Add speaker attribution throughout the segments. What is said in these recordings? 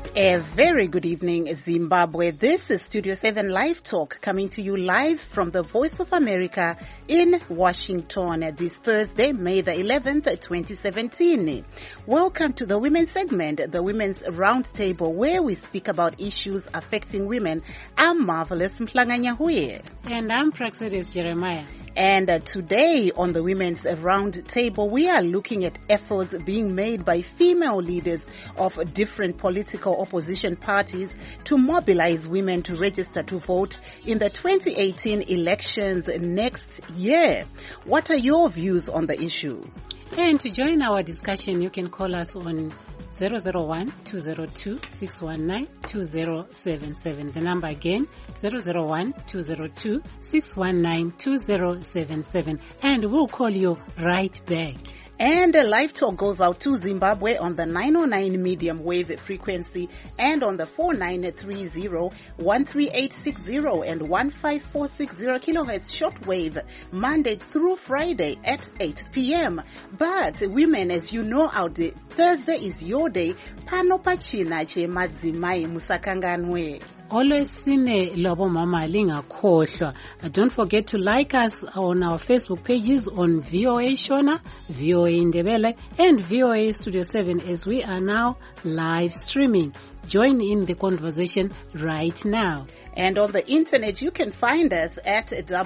Speaker 1: A very good evening, Zimbabwe. This is Studio 7 Live Talk coming to you live from the Voice of America in Washington this Thursday, May the 11th, 2017. Welcome to the Women's segment, the Women's Roundtable, where we speak about issues affecting women. I'm Marvelous Mhlanga-Nyahuye.
Speaker 2: And I'm Praxedis Jeremiah.
Speaker 1: And today on the Women's Roundtable, we are looking at efforts being made by female leaders of different political opposition parties to mobilize women to register to vote in the 2018 elections next year. What are your views on the issue?
Speaker 2: And to join our discussion, you can call us on 001-202-619-2077. The number again, 001-202-619-2077. And we'll call you right back.
Speaker 1: And Live Talk goes out to Zimbabwe on the 909 medium wave frequency and on the 4930, 13860 and 15460 kilohertz shortwave Monday through Friday at 8 p.m. But women, as you know out there, Thursday is your day. Pano pachina che madzimai musakanganwe.
Speaker 2: Always sine lobo mama lingakhohlwa. Don't forget to like us on our Facebook pages on VOA Shona, VOA Ndebele, and VOA Studio 7 as we are now live streaming. Join in the conversation right now.
Speaker 1: And on the internet, you can find us at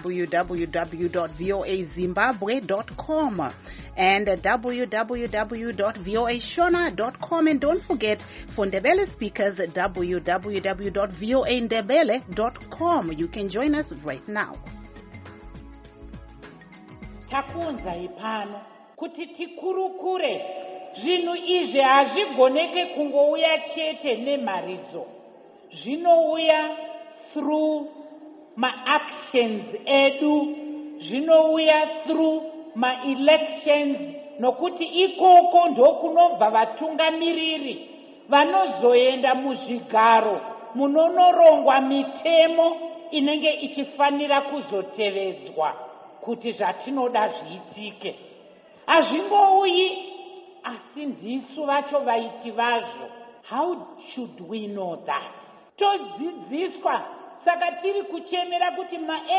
Speaker 1: www.voazimbabwe.com and www.voashona.com. And don't forget, for Ndebele speakers, www.voandebele.com. You can join us right now.
Speaker 3: Takunza ipano kuti tikurukure zvinhu izvi hazvigoneke kungouya chete nemharidzo. Zvinouya through ma-actions edu, zvinouya through ma-elections, nokuti ikoko ndokunobva vatungamiriri vanozoenda muzvigaro munonorongwa mitemo inenge ichifanira kuzotevedzwa kuti zvatinoda zviitike. Hazvingouyi asi ndisu vacho vaiti vazvo. How should we know that? Todzidziswa, saka tiri kuchemera kuti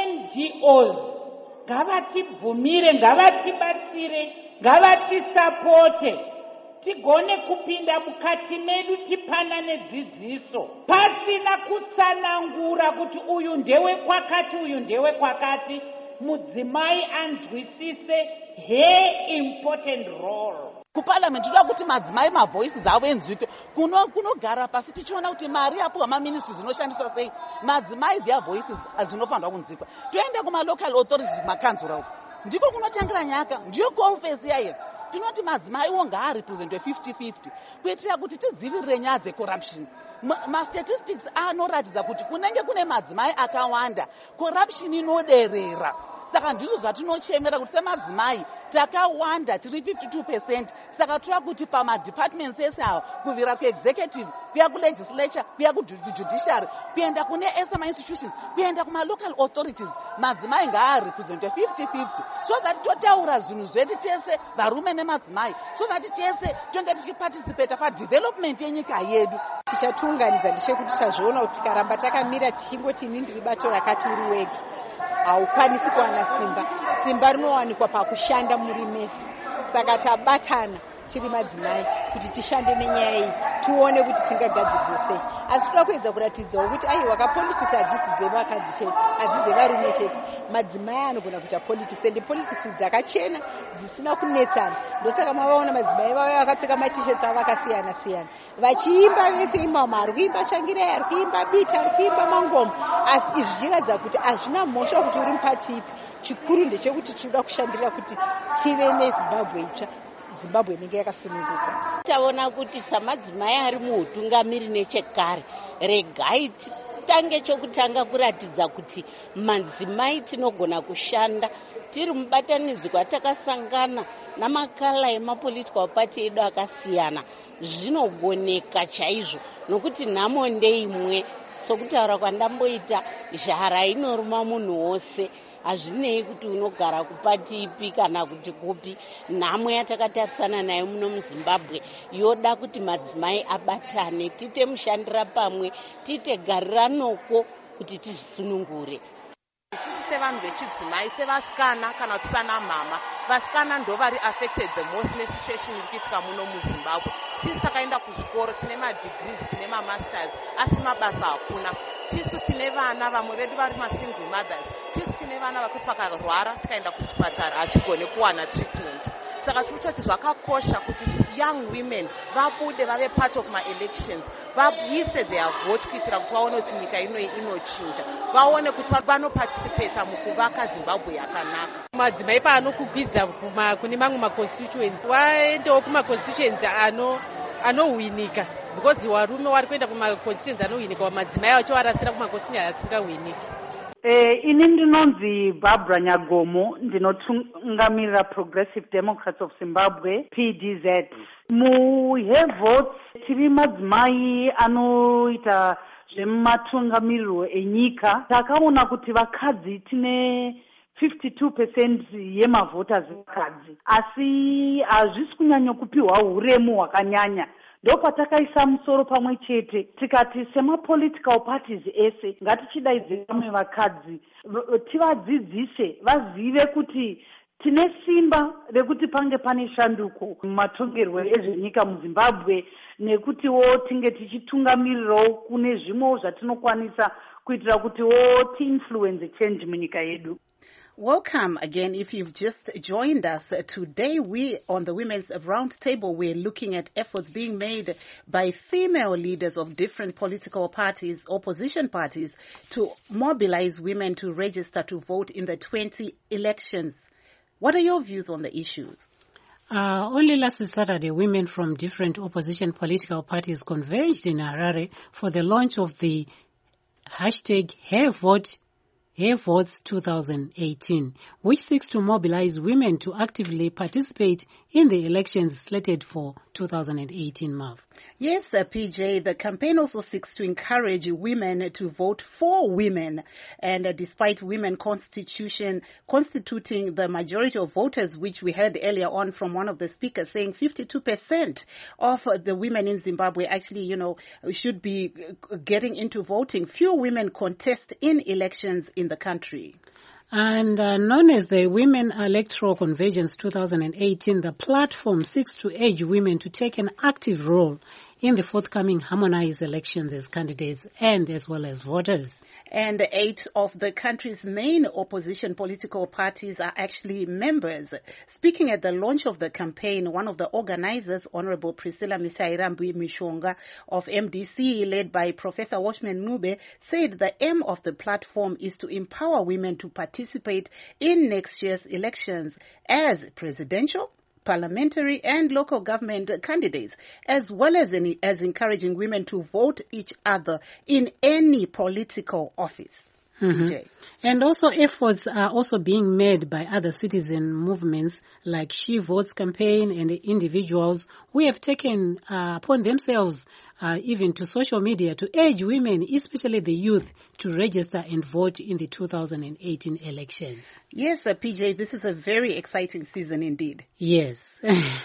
Speaker 3: ma-NGOs ngavatibvumire, ngavatibatsire, ngavatisapote, tigone kupinda mukati medu tipanane dzidziso pasina kutsanangura kuti uyu ndewe kwakati, uyu ndewe kwakati. Mudzimai anzwisise her important role.
Speaker 4: Kuparliament toda kuti madzimai mavoices avo enzwike. Kunogara pasi tichiona kuti mari apo amaministries dzinoshandiswa sei, madzimai their voices dzinofanirwa kunzwikwa. Toenda kuma-local authorities, makanzura uko ndiko kunotangira nyaka, ndiyo confess yayo. Tinoti madzimai wonga arepresentwe 50-50 kuitira kuti tidzivirire nyaya dzecorruption. Ma-statistics anoratidza kuti kunenge kune madzimai akawanda, corruption inoderera. Saka ndizvo zvatinochemera kuti semadzimai takawanda, tiri 52%. Saka tova kuti pama-departments ese awo, kubvira kuexecutive, kuya kulegislature, kuya kujudiciary, kuenda kune ese ma-institutions, kuenda kuma-local authorities, madzimai ngaarepresentwe 50-50. So that totaura zvinhu zvedu tese varume nemadzimai, so that tese tonge tichiparticipate padevelopment yenyika yedu.
Speaker 5: Tichatiunganidza ndechekuti tazviona kuti tikaramba takamira tichingoti ini ndiri bato rakati uri wega, haukwanisi kuwana simba. Simba rinowanikwa pakushanda muri mese. Saka tabatana tiri madzimai kuti tishande nenyaya iyi, tione kuti tingagadzirwe sei. Asi toda kuedza kuratidzawo kuti aiwa politics hadzisi dzevakadzi chete, hadzisi dzevarume chete. Madzimai anogona kuita politics, ende politics dzakachena dzisina kunetsana. Ndosaka mavaona madzimai vavo vakapfeka ma-t-shirts avo akasiyana siyana, vachiimba vese imama, ari kuimba shangirai, ari kuimba bita, ari kuimba mangoma. Asi izvi zvichiratidza kuti hazvina mhosva kuti uri mupati ipi. Chikuru ndechekuti tinoda kushandira kuti tive neZimbabwe itsva, Zimbabwe inenge yakasununguka.
Speaker 6: Taona kuti samadzimai ari muutungamiri nechekare, regai tange chokutanga kuratidza kuti madzimai tinogona kushanda tiri mubatanidzwa takasangana namakala emapolitical party edu akasiyana. Zvinogoneka chaizvo nokuti nhamo ndeimwe. Sokutaura kwandamboita, zhara inoruma munhu wose. hazvinei kuti unogara kupati ipi kana kuti kupi. Nhamo yatakatarisana nayo muno muZimbabwe yoda kuti madzimai abatane, tite mushandira pamwe, tite garira noko kuti tizvisunungure.
Speaker 4: Isusu sevanhu vechidzimai, sevasikana kana kuti sana mama, vasikana ndo vari affected the most nesituation iri kuitika muno muZimbabwe. Tisu takaenda kuzvikoro, tine madegrees, tine mamasters, asi mabasa hakuna. Tisu tine vana, vamwe vedu vari masingle mothers. Tisu tine vana vakuti vakarwara tikaenda kuchipatara hachigone kuwana treatment. Saka tirikutoti zvakakosha kuti young women vabude vave part of ma-elections, vaise their vote kuitira kuti vaone kuti nyika inoi inochinja, vaone kuti vanoparticipata mukuvaka Zimbabwe yakanaka.
Speaker 5: Madzimai paanokukwidza kune mamwe maconstituency vaendewo kumaconstituency anohwinika, because varume vari kuenda kumaconstituency anohwinika, madzimai vachivarasira kumaconstituency asingahwiniki.
Speaker 7: Ini ndinonzi Barbara Nyagomo, ndinotungamirira Progressive Democrats of Zimbabwe, PDZ. Muhave votes tiri madzimai anoita zvematungamiriro enyika. Takaona kuti vakadzi tine 52% yemavoters vakadzi, asi hazvisi kunyanya kupiwa uremu hwakanyanya. Ndopatakaisa musoro pamwe chete tikati sema-political parties ese ngatichidaidze vamwe vakadzi tivadzidzise vazive kuti tine simba rekuti pange pane shanduko mumatongerwo ezvenyika muZimbabwe, nekutiwo tinge tichitungamirirawo kune zvimwewo zvatinokwanisa kuitira kutiwo ti-influence change munyika yedu.
Speaker 1: Welcome again. If you've just joined us today, we on the Women's Roundtable, we're looking at efforts being made by female leaders of different political parties, opposition parties, to mobilize women to register to vote in the 20 elections. What are your views on the issues?
Speaker 2: Only last Saturday, women from different opposition political parties converged in Harare for the launch of the hashtag Hair Votes 2018, which seeks to mobilize women to actively participate in the elections slated for 2018, Marv.
Speaker 1: Yes, PJ, the campaign also seeks to encourage women to vote for women. And despite women constituting the majority of voters, which we heard earlier on from one of the speakers saying 52% of the women in Zimbabwe actually, should be getting into voting, few women contest in elections in the country.
Speaker 2: And known as the Women Electoral Convergence 2018, the platform seeks to urge women to take an active role in the forthcoming harmonized elections as candidates and as well as voters.
Speaker 1: And 8 of the country's main opposition political parties are actually members. Speaking at the launch of the campaign, one of the organizers, Honorable Priscilla Misairambi Mishonga of MDC, led by Professor Watchman Mube, said the aim of the platform is to empower women to participate in next year's elections as presidential, parliamentary and local government candidates, as well as encouraging women to vote each other in any political office. Mm-hmm.
Speaker 2: And also efforts are also being made by other citizen movements like She Votes campaign and individuals who have taken upon themselves even to social media to urge women, especially the youth, to register and vote in the 2018 elections.
Speaker 1: Yes, PJ, this is a very exciting season indeed.
Speaker 2: Yes.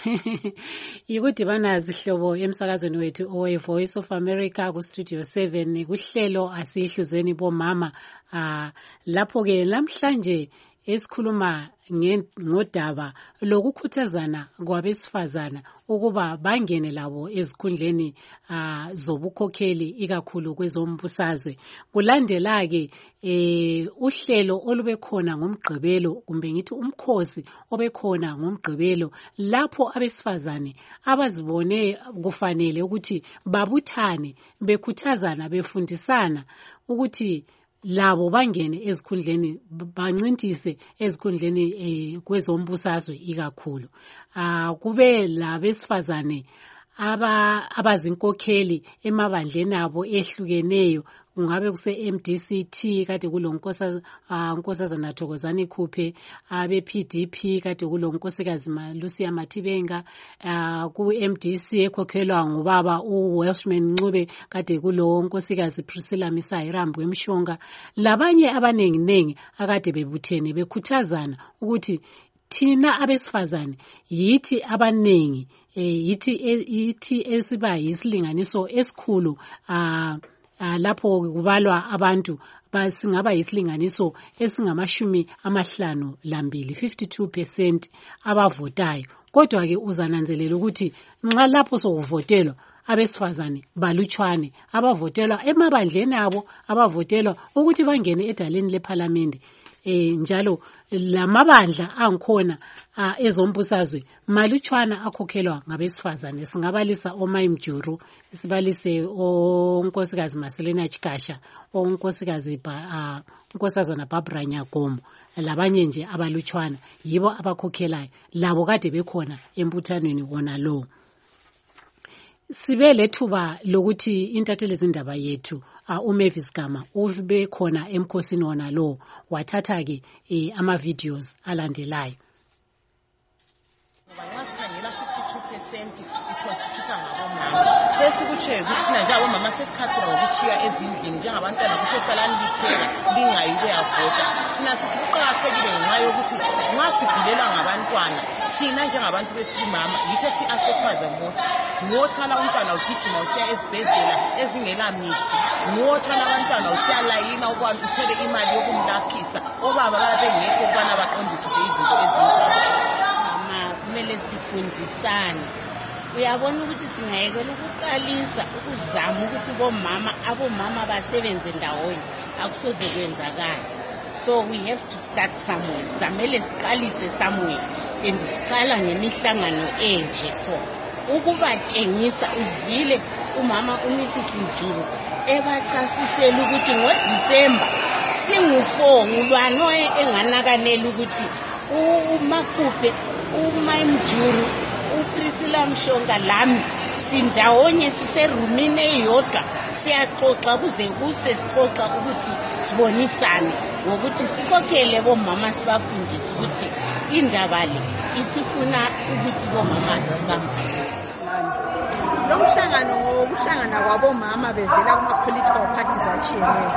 Speaker 2: Ikudibana zihlobo emsakazweni wethu owe Voice of America ku Studio 7 kuhlelo asihluzeni bomama lapho ke namhlanje esikhuluma ngodaba lokukhuthazana kwabesifazana ukuba bangene labo ezikhundleni zobukhokheli ikakhulu kwezombusazwe. Kulandela ke uhlelo olube khona ngomgqibelo kumbe ngithi umkhosi obekhona ngomgqibelo lapho abesifazane abazibone kufanele ukuthi babuthane bekhuthazana befundisana ukuthi labo bangene ezikhundleni bancintise ezikhundleni kwezombusazwe ikakhulu kube labesifazane abazinkokheli emabandleni abo ehlukeneyo, kungabe kuse MDCT kade kulonkosazana Thokozani Khuphe, abe PDP kade kulonkosikazi Lucia Matibenga, ku MDC ekhokhelwa ngubaba uWelshman Ncube kade kulonkosikazi Priscilla Misayirambwe Mshonga, labanye abanengi akade bebuthene bekhuthazana ukuthi thina abesifazane yithi abanengi yithi esiba yisilinganiso esikhulu lapho kubalwa abantu basingaba yisilinganiso esingamashumi 52% abavotayo. Kodwa ke uzananzelela ukuthi nxa lapho sokuvotelwa abesifazane balutshwane abavotelwa emabandleni abo, abavotelwa ukuthi bangene edaleni leParliament. Njalo lamabandla angikhona ezombusazwe malutshwana akhokhelwa ngabesifazane. Singabalisa oMaimjuru, sibalise onkosikazi Marcelina Chikasha, unkosazana Barbara Nyagomo, labanye nje abalutshwana yibo abakhokhelayo, labo kade bekhona embuthanweni wona lo. Sibe lethuba lokuthi intatheli zindaba yethu uMavis Gama ube khona emkhosini wona lo, wathatha ke ama videos alandelayo.
Speaker 8: Sesikutshe ukuthi nje abomama sesikhathela ngokuchiya ezindlini njengabantwana kushosalani liphela lingayi kuyavota. Thina sikuqakathekile ngenxa yokuthi nxa sigulelwa ngabantwana thina njengabantu besimama yitho si-asephaza moto ngothwala umntwana ugijima usiya esibhedlela ezingela mithi, ngothwala abantwana usiyalayina ukwazi uthole imali yokumlaphisa, obaba babengekho ukubana baqondisise izinto ezinjalo.
Speaker 6: Kumele sifundisane. Uyabona ukuthi singayekela ukuqalisa ukuzama ukuthi abomama basebenze ndawonye, akusoze kwenzakala. So we have to start somewhere. Samele siqalise somewhere. And siqala ngemihlangano enje so ukubatshengisa uzile umama uMrs Mjuru ebachasisela ukuthi ngoDisemba singu4 ngulwano enganakanela ukuthi uMakhuphe, uMaimjuru, uPriscilla Mshonga lami sindawonye siserumini eyodwa siyaxoxa kuze kuse sixoxa ukuthi sibonisane ngokuthi sikhokhele bomama sibafundise ukuthi indaba le isifuna ukuthi bomama sibambane.
Speaker 5: Lo mhlangano ngokuhlangana kwabomama bevela kuma-political parties atshiyeneyo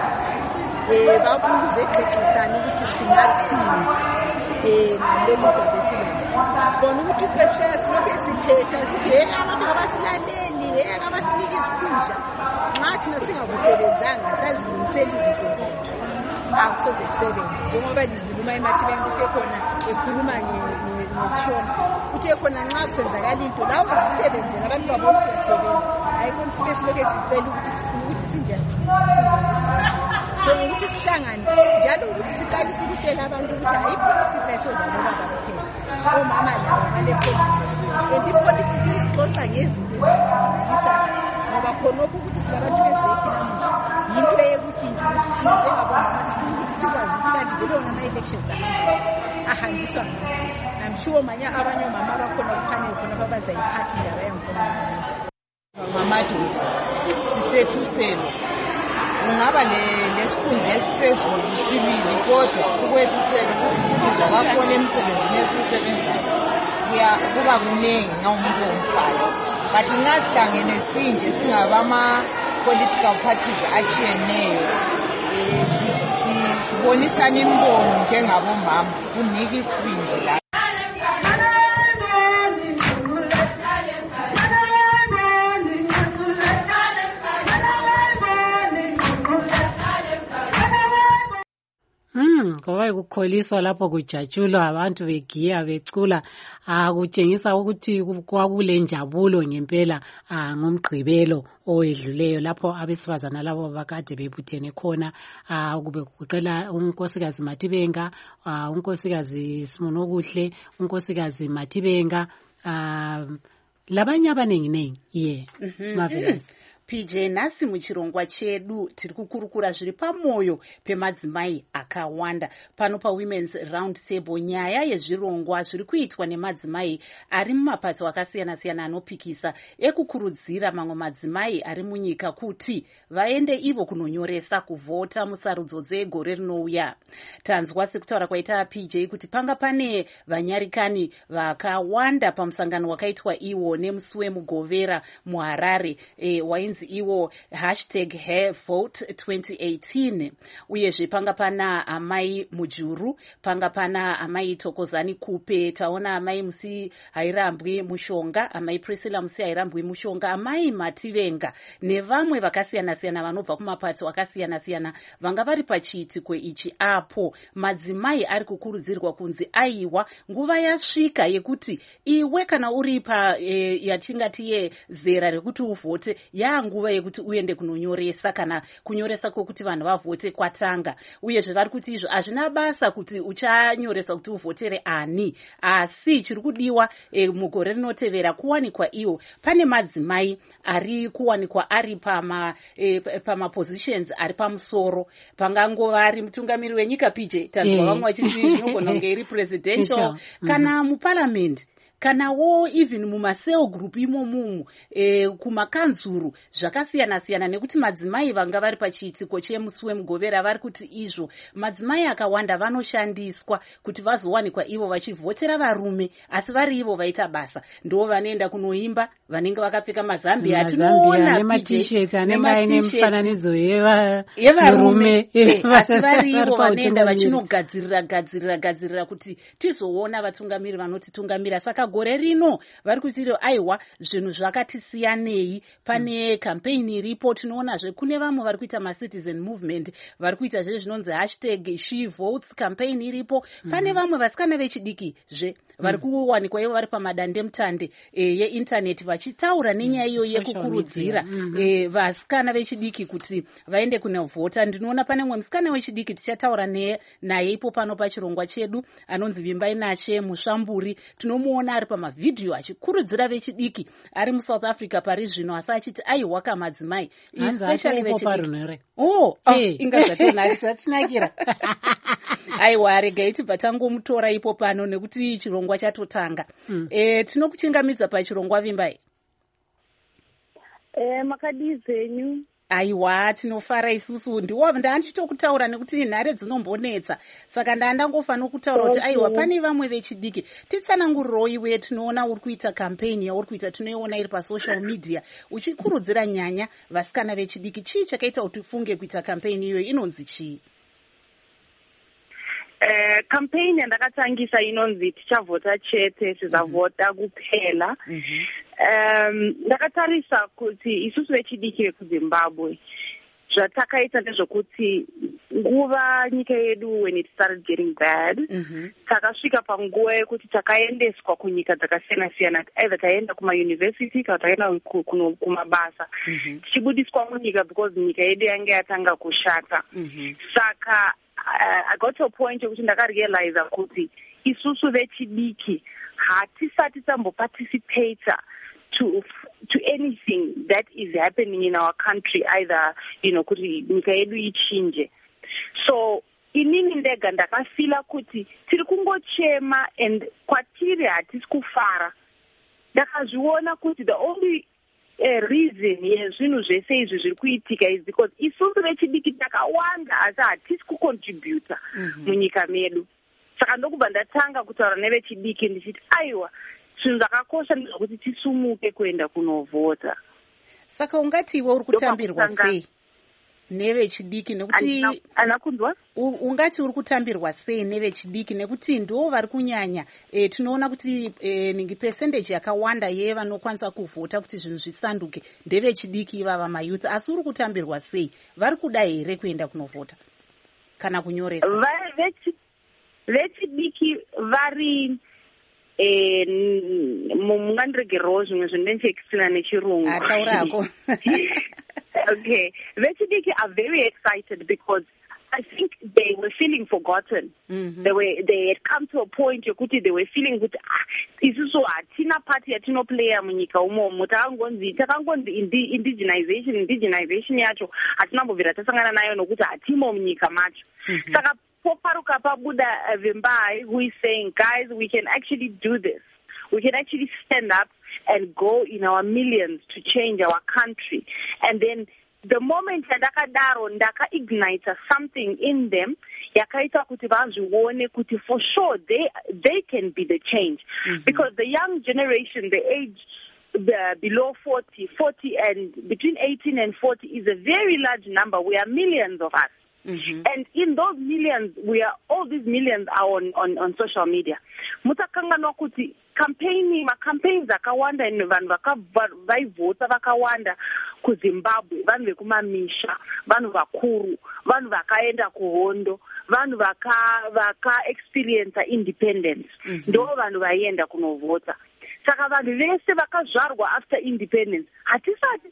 Speaker 5: babuze exoxisana ukuthi singathini ngalolu daba esilalo. Sibona ukuthi uphesheya silokhu sithetha sithi abantu abasilaleli abasiniki isikhundla nxa thina singakusebenzanga sazilungisela izinto zethu akusoze kusebenze. Njengoba lizuluma eMatibenga kuthe khona ekhuluma ngesishona kuthe khona nxa kusenzakala into lawo bazisebenzela abantu babona ukuthi basebenza, ayikho sibe silokhu sicela ukuthi sifuna ukuthi sinjani so ukuthi sihlangane njalo ukuthi siqalise ukutshela abantu ukuthi hayi politics ayisozalelwa kuphela, omama labo bale politics and ipolitics isixoxa ngezinto ezisa ngoba khonokho ukuthi silabantu bezekhi namuhla yinto eyekuthi thina njengabomama sifuna ukuthi sikwazi ukuthi kanti vele ngama-elections ahanjiswa I'm sure abanye omama bakhona kufanele khona babazayiphathi indaba yangikhona
Speaker 8: mamadu sisethuselo ungaba lesikhundla esiphezulu sibili kodwa ukwethusela ukusiza bakhona emsebenzini esiwusebenzayo kuba kuningi ngawumuntu omfayo. But ngasihlangene sinje singabama-political parties atshiyeneyo sibonisana imbono njengabomama kunika isibindi la.
Speaker 2: Ngoba kukholiswa lapho kujatshulwa abantu begiya becula kutshengisa ukuthi kwakule njabulo ngempela ngomgqibelo owedluleyo lapho abesifazana labo bakade bebuthene khona kube kuqela unkosikazi Matibenga, unkosikazi Simonokuhle, unkosikazi Matibenga labanye abanengi marvelous.
Speaker 1: PJ, nhasi muchirongwa chedu tiri kukurukura zviri pamwoyo pemadzimai akawanda. Pano paWomen's Round Table, nyaya yezvirongwa zviri kuitwa nemadzimai ari mumapato akasiyana-siyana anopikisa ekukurudzira mamwe madzimai ari munyika kuti vaende ivo kunonyoresa kuvhota musarudzo dzegore rinouya. Tanzwa sekutaura kwaita PJ kuti panga pane vanyarikani vakawanda pamusangano wakaitwa iwo nemusi wemugovera muHarare wainzi iwo #HairVote2018. Uyezve panga pana amai Mujuru, panga pana amai Tokozani Kupe, taona amai Musi Hairambwi Mushonga, amai Priscilla Musi Hairambwi Mushonga, amai Mativenga nevamwe vakasiyana-siyana vanobva kumapato akasiyana-siyana vanga vari pachiitiko ichi. Apo madzimai ari kukurudzirwa kunzi aiwa, nguva yasvika yekuti iwe kana uri yatingati yezera rekuti uvhote, nguva yekuti uende kunonyoresa, kana kunyoresa kwokuti vanhu vavhote kwatanga. Uyezve vari kuti izvo hazvina basa kuti uchanyoresa kuti uvhotere ani, asi chiri kudiwa mugore rinotevera kuwanikwa iwo pane madzimai ari kuwanikwa ari pamapositions ari pamusoro. Pangangova ari mutungamiri wenyika PJ, tanzwa vamwe vachiti zvinogona kunge iri presidential kana muparliament, kanawo even mumaseo group imomumu, kumakanzuru zvakasiyana-siyana, nekuti madzimai vanga vari pachiitiko chemusi wemugovera vari kuti izvo madzimai akawanda vanoshandiswa kuti vazowanikwa ivo vachivhotera varume, asi vari ivo vaita basa ndo vanoenda kunoimba, vanenge vakapfeka mazambia atinoona
Speaker 2: nematisheti anenge aine mifananidzo yevarume,
Speaker 1: asi vari ivo vanoenda vachinogadzirira kuti tizoona vatungamiri vanotitungamira. Saka gore rino vari kuti aiwa zvinhu zvakatisiyanei. Pane campaign iripo, tinoonazve kune vamwe vari kuita macitizen movement, vari kuita zve zvinonzi #SheVotes campaign iripo. Pane vamwe vasikana vechidiki zve vari kuwanikwa ivo vari pamadande mutande yeinternet vachitaura nenyaya iyo yekukurudzira vasikana vechidiki kuti vaende kunovhota. Ndinoona pane mumwe musikana wechidiki tichataura naye ipo pano pachirongwa chedu, anonzi Vimbai Nache Musvamburi. Tinomuona ari pamavhidhiyo achikurudzira vechidiki ari muSouth Africa pari zvino, asi achiti aiwaka madzimai especially vechidiki. Inga zvatinakira. Aiwa, regai tibva tangomutora ipo pano nekuti chirongwa chatotanga. Tinokuchingamidza pachirongwa Vimbai.
Speaker 9: Makadii zenyu?
Speaker 1: Aiwa, tinofara isusu. Ndanditokutaura nekuti nhare dzinombonetsa, saka ndangofanira kutaura kuti aiwa pane vamwe vechidiki. Titsanangurirewo iwe, tinoona uri kuita campaign yauri kuita, tinoiona iri pasocial media uchikurudzira nyanya vasikana vechidiki. Chii chakaita kuti ufunge kuita campaign iyoyo, inonzi chii?
Speaker 9: Campaign yandakatangisa inonzi tichavhota chete, sizavhota kuphela. Ndakatarisa kuti isusu vechidiki vekuZimbabwe zvatakaita ndezvokuti nguva nyika yedu when it started getting bad, takasvika panguva yekuti takaendeswa kunyika dzakasiyana-siyana, either taenda kumayunivhesiti kana taenda kumabasa, tichibudiswa munyika because nyika yedu yange yatanga kushata. Saka I got to a point yekuti ndakarealize kuti isusu vechidiki hatisati tamboparticipate to anything that is happening in our country, either kuti nyika yedu ichinje. So inini ndega ndakafila kuti tiri kungochema and kwatiri hatisi kufara. Ndakazviona kuti the only reason yezvinhu zvese izvi zviri kuitika is because isusu vechidiki takawanda asi hatisi kucontributa munyika medu. Saka ndokubva ndatanga kutaura nevechidiki ndichiti aiwa, zvinhu zvakakosha ndezvokuti tisumuke kuenda kunovhota.
Speaker 1: Saka ungati iwe uri kutambirwa sei nevechidiki? Nekuti
Speaker 9: anakunzwa
Speaker 1: ungati uri kutambirwa sei nevechidiki nekuti ndo vari kunyanya. Tinoona kuti ningi percentage yakawanda yevanokwanisa kuvhota kuti zvinhu zvisanduke ndevechidiki ivava mayouth, asi uri kutambirwa sei? Vari kuda here kuenda kunovhota kana kunyoresa?
Speaker 9: Vechidiki vari mungandiregerewo zvimwe zvendinechekisina nechirungu.
Speaker 1: Ataurako.
Speaker 9: Okay, vechidiki are very excited because I think they were feeling forgotten. They had come to a point yokuti they were feeling that isusu atina party atino player munyika umomo takangonzi indigenization yacho atinambovira tasangana nayo nokuti atimo munyika macho. Saka poparuka pabuda Vimbai who is saying, guys, we can actually do this. We can actually stand up and go in our millions to change our country. And then the moment ndaka ignites something in them, yakaita kuti vanzvione kuti for sure they can be the change. Because the young generation, the age below 40 and between 18 and 40 is a very large number. We are millions of us. And in those millions, all these millions are on social media. Mutakangana kuti campaigns akawanda and vanhu vaivhota vakawanda kuZimbabwe, vanhu vekumamisha, vanhu vakuru, vanhu vakaenda kuhondo, vanhu vaka experience independence. Ndo vanhu vaienda kunovhota. Saka vanhu vese vakazvarwa after independence hatisati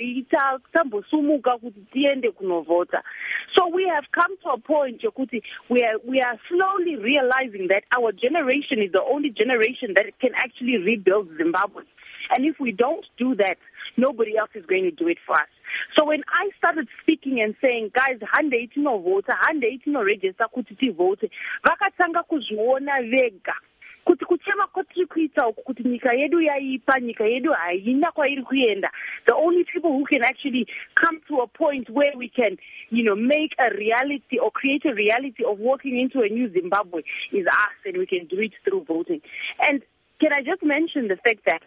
Speaker 9: tambosumuka kuti tiende kunovhota. So we have come to a point yokuti we are slowly realizing that our generation is the only generation that can actually rebuild Zimbabwe. And if we don't do that, nobody else is going to do it for us. So when I started speaking and saying, guys, hande itino vota, hande itino register kuti tivote, vakatanga kuzviona vega. Kuti kuchema kotiri kuita kuti nyika yedu yaipa, nyika yedu haina kwairi kuenda. The only people who can actually come to a point where we can, make a reality or create a reality of walking into a new Zimbabwe is us, and we can do it through voting. And can I just mention the fact that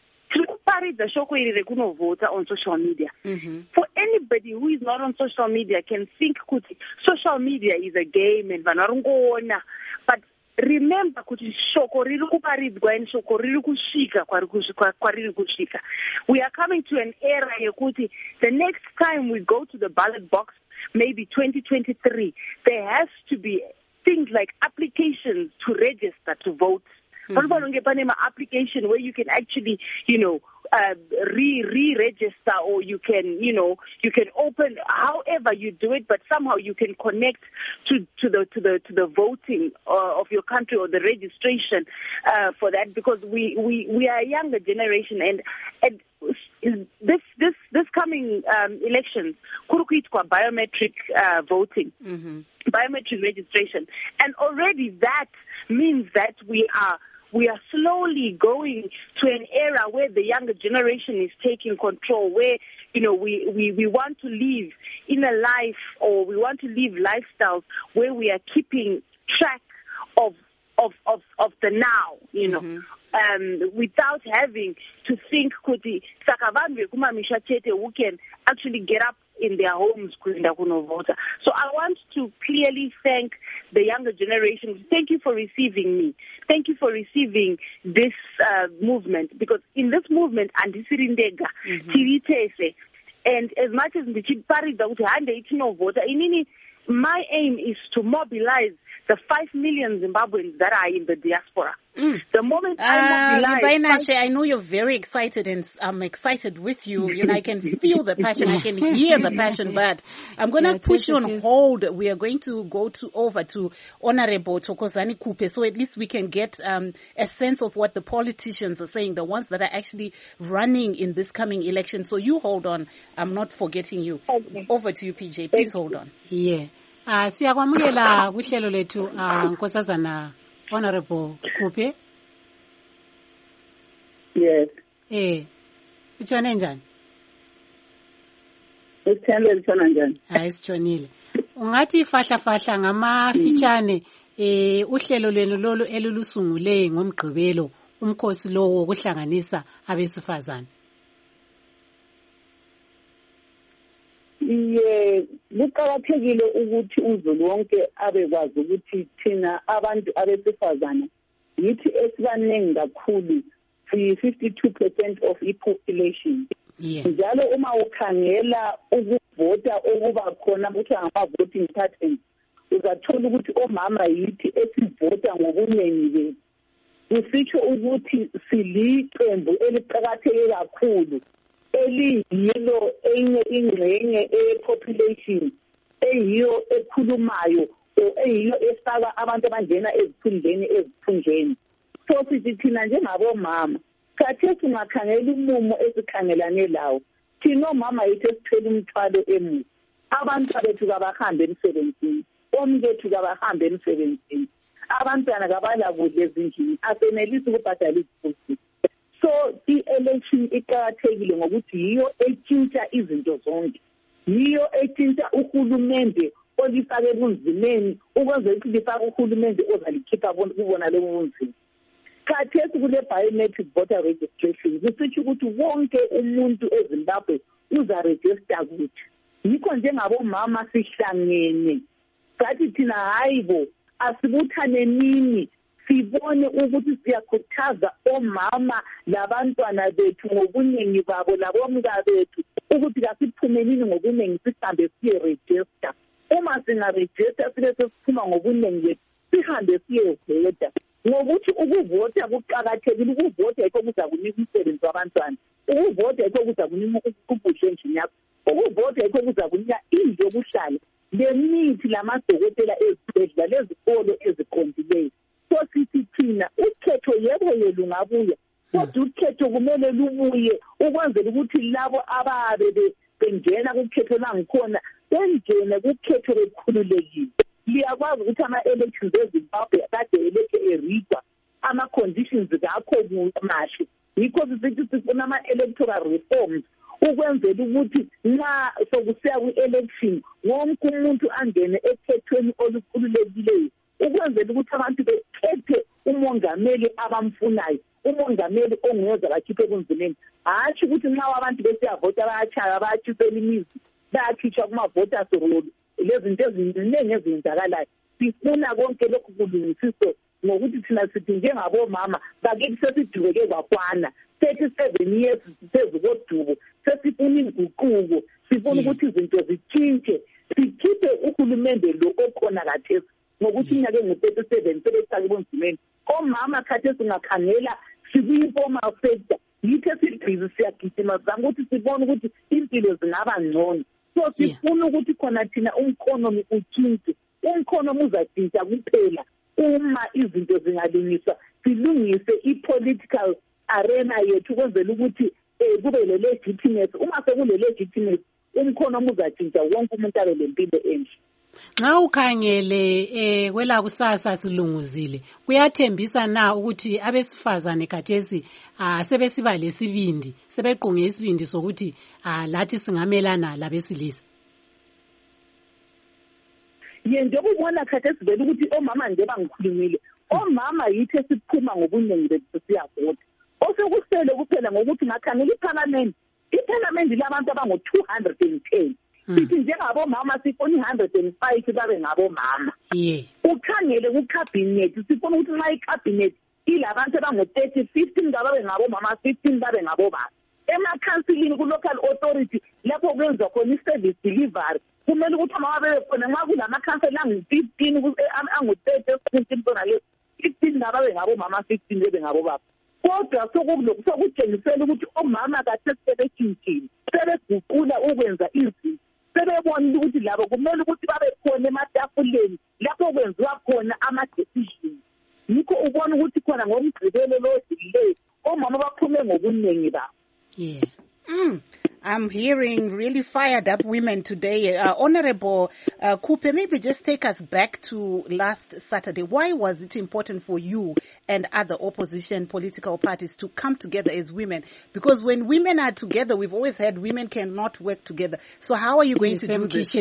Speaker 9: the voter on social media. For anybody who is not on social media can think kuti social media is a game and vanarungona, but remember kuti shoko riri kuparidzwa and shoko riri kusvika kwariri kusvika. We are coming to an era yekuti the next time we go to the ballot box, maybe 2023, there has to be things like applications to register to vote. Application where you can actually, re-register, or you can open however you do it, but somehow you can connect to the voting of your country or the registration for that, because we are a younger generation, and this coming elections kurukuitwa biometric voting, biometric registration, and already that means that we are slowly going to an era where the younger generation is taking control, where we want to live in a life, or we want to live lifestyles where we are keeping track of the now, without having to think kuti sakavanhu vekumamisha chete who can actually get up in their homes kuenda kunovota. So I want to clearly thank the younger generation. Thank you for receiving me. Thank you for receiving this movement, because in this movement, andisiri ndega, tiritese, and as much as ndichiparidza kuti hande itinovota, inini, my aim is to mobilize the 5 million Zimbabweans that are in the diaspora. The moment I mobilize...
Speaker 1: I know you're very excited, and I'm excited with you. I can feel the passion. I can hear the passion, but I'm going to push you on hold. We are going to go over to Honorable Thokozani Kupe, so at least we can get a sense of what the politicians are saying, the ones that are actually running in this coming election. So you hold on. I'm not forgetting you. Okay. Over to you, PJ. Please hold on.
Speaker 2: Yeah. Siyakwamukela kuhlelo lethu Nkosazana Honorable Kupe.
Speaker 10: Yes.
Speaker 2: Utshone njani?
Speaker 10: Utshone njani?
Speaker 2: Hayi sitshonile. Ungathi fahla ngamafitshane uhlelo lwenu lolu elulusungule ngomgqibelo umkhosi lo wokuhlanganisa abesifazane.
Speaker 10: Kuqakathekile ukuthi uzulu wonke abekwazi ukuthi thina abantu abesifazane yithi esibaningi kakhulu, 52% of i-population. Njalo uma ukhangela ukuvota okuba khona ukuthi ama-voting patterns, uzathola ukuthi omama yithi esivota ngobuningi bethu. Kusitsho ukuthi siliqembu eliqakatheke kakhulu, eliyilo enye ingxenye e-population eyiyo ekhulumayo eyiyo efaka abantu abangena ezikhundleni. So sithi thina njengabomama khathesi ungakhangela umumo esikhangelane lawo, thina omama yithi esithwele umthwalo emuva. Abantu bethu kabahambe emsebenzini, omkethu kabahambe emsebenzini, abantwana kabala kudla ezindlini, asenelisi ukubhadala izikhuzi. So i-election iqakathekile ngokuthi yiyo etshintsha izinto zonke, yiyo etshintsha uhulumende olifake ebunzimeni ukwenzela ukuthi lifake uhulumende ozalikhipha kubona lobu bunzima. Khathesi kule biometric voter registration kusitsho ukuthi wonke umuntu eZimbabwe uzaregister kuthi. Yikho njengabomama sihlangene sathi thina hayibo asibuthane nini sibone ukuthi siyakhuthaza omama labantwana bethu ngobuningi babo labomka bethu ukuthi kasiphume nini ngobuningi sihambe siyeregister. Uma singaregister sibe sesiphuma ngobuningi bethu sihambe siyevota. Ngokuthi ukuvota kuqakathekile, ukuvota yikho kuza kunika umsebenzi wabantwana, ukuvota yikho kuza kunika ukubusha endlini yakho, ukuvota yikho kuza kunika indlu yokuhlala lemithi lamadokotela ezibhedlela lezikolo eziqondileyo. So sithi thina ukhetho yebo lungabuya, kodwa ukhetho kumele lubuye ukwenzela ukuthi labo ababe bengena kukhetho langikhona bengene kukhetho bekhululekile. Liyakwazi ukuthi ama-elections eZimbabwe kade eleke erigwa ama-conditions kakho mahle. Yikho sithi sifuna ama-electoral reforms ukwenzela ukuthi nxa sokusiya kwi-election wonke umuntu angene ekhethweni olukhululekileyo ukwenzela ukuthi abantu bekhethe umongameli abamfunayo, umongameli ongeza bakhiphe kunzimeni. Hatshi ukuthi nxa abantu besiyavota bayatshaya bayathisela imizi bayakhitshwa kuma-voters roll. Lezinto eziningi ezenzakalayo sifuna konke lokhu kulungisiswe ngokuthi thina sithi njengabomama bakithi sesidubeke kwakwana 37 years phezu kodubo sesifuna inguquko, sifuna ukuthi izinto zitshintshe, sikhiphe uhulumende lo okhona kathesi ngokuthi inyaka engu-37 sebesake ebunzimeni. Omama khathesi ungakhangela sikuyi-informal sector yithi esibhizi siyagijima sizama ukuthi sibone ukuthi impilo zingaba ngcono. So sifuna ukuthi khona thina umkhonomi utshintshe. Umkhonomi uzatshintsha kuphela uma izinto zingalungiswa, silungise i-political arena yethu ukwenzela ukuthi kube le-legitimacy. Uma sekule-legitimacy umkhonomi uzatshintsha, wonke umuntu abe lempilo enhle.
Speaker 2: Nxa ukhangele kwelakusasa silunguzile, kuyathembisa na ukuthi abesifazane khathesi sebesiba lesibindi, sebequnge isibindi sokuthi lathi singamelana labesilisa?
Speaker 10: Njengoba ubona khathesi vele ukuthi omama nje bangikhulumile, omama yithi esiphuma ngobuningi bethu siyavota. Osekusele kuphela ngokuthi ngakhangela iphalamende labantu abango-210. Sithi njengabomama sifuna 105 babe ngabomama. Ukhangele kukhabhinethi sifuna ukuthi nxa ikhabhinethi ilabantu abango-30, 15 babe ngabomama, 15 babe ngabobaba. Emakhansilini ku-local authority lapho kwenziwa khona i-service delivery kumele ukuthi omama bebe khona. Nxa kulamakhansela angu-15 angu-30 17 sonale 15 babe ngabomama, 15 bebe ngabobaba. Kodwa sokutshengisela ukuthi omama kathesi sebetshintshile, sebeguqula ukwenza izinto, sebebonile ukuthi labo kumele ukuthi babe khona ematafuleni lapho kwenziwa khona ama-decision. Yikho ubona ukuthi khona ngomgqibelo lodilileyo omama baphume ngobuningi babo.
Speaker 1: I'm hearing really fired up women today. Honorable Kupe, maybe just take us back to last Saturday. Why was it important for you and other opposition political parties to come together as women? Because when women are together, we've always heard women cannot work together. So how are you going to do this?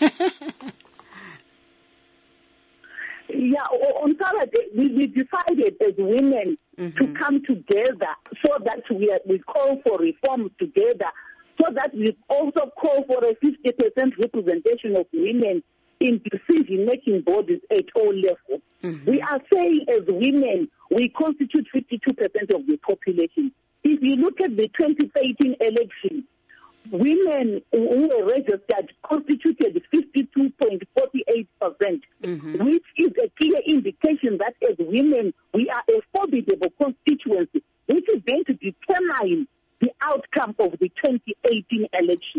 Speaker 10: Yeah, on Saturday, we decided as women to come together so that we call for reforms together, so that we also call for a 50% representation of women in decision-making bodies at all levels. We are saying as women, we constitute 52% of the population. If you look at the 2013 election, women who were registered constituted 52.48%, which is a clear indication that as women, we are a formidable constituency, which is going to determine the outcome of the 2018 election.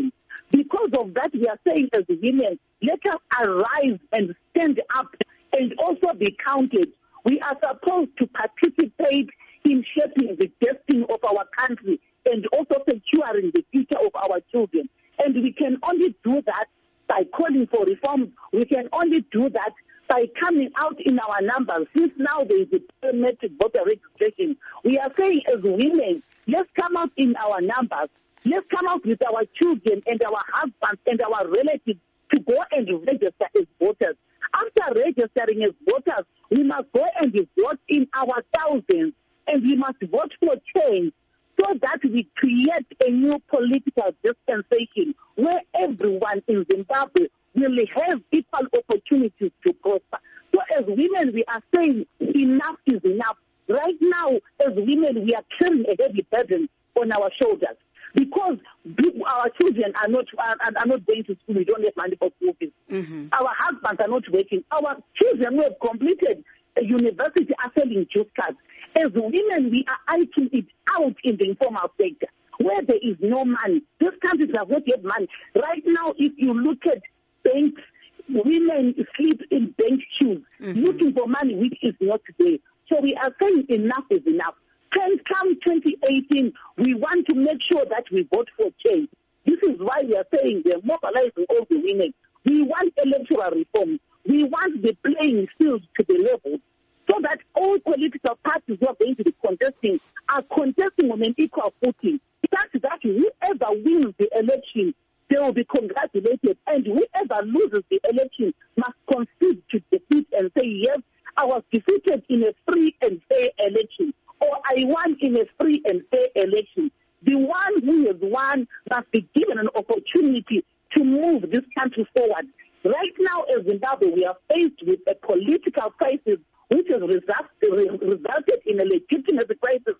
Speaker 10: Because of that, we are saying as women, let us arise and stand up and also be counted. We are supposed to participate in shaping the destiny of our country and also securing the future of our children. And we can only do that by calling for reforms. We can only do that by coming out in our numbers. Since now there is a biometric voter registration, we are saying as women, let's come out in our numbers. Let's come out with our children and our husbands and our relatives to go and register as voters. After registering as voters, we must go and vote in our thousands, and we must vote for change so that we create a new political dispensation where everyone in Zimbabwe will have equal opportunities to prosper. So as women, we are saying enough is enough. Right now, as women, we are carrying a heavy burden on our shoulders because our children are not going to school. We don't have money for school fees. Our husbands are not working. Our children who have completed a university are selling juice cards. As women, we are eyeing it out in the informal sector where there is no money. This country does not have money. Right now, if you look at banks, women sleep in bank queues looking for money which is not there. So we are saying enough is enough. Come 2018, we want to make sure that we vote for change. This is why we are saying we are mobilizing all the women. We want electoral reform. We want the playing field to be leveled so that all political parties who are going to be contesting are contesting on an equal footing. Such that whoever wins the election, they will be congratulated, and whoever loses the election must concede to defeat and say, yes, I was defeated in a free and fair election, or I won in a free and fair election. The one who has won must be given an opportunity to move this country forward. Right now, as Zimbabwe, we are faced with a political crisis which has resulted in a legitimacy crisis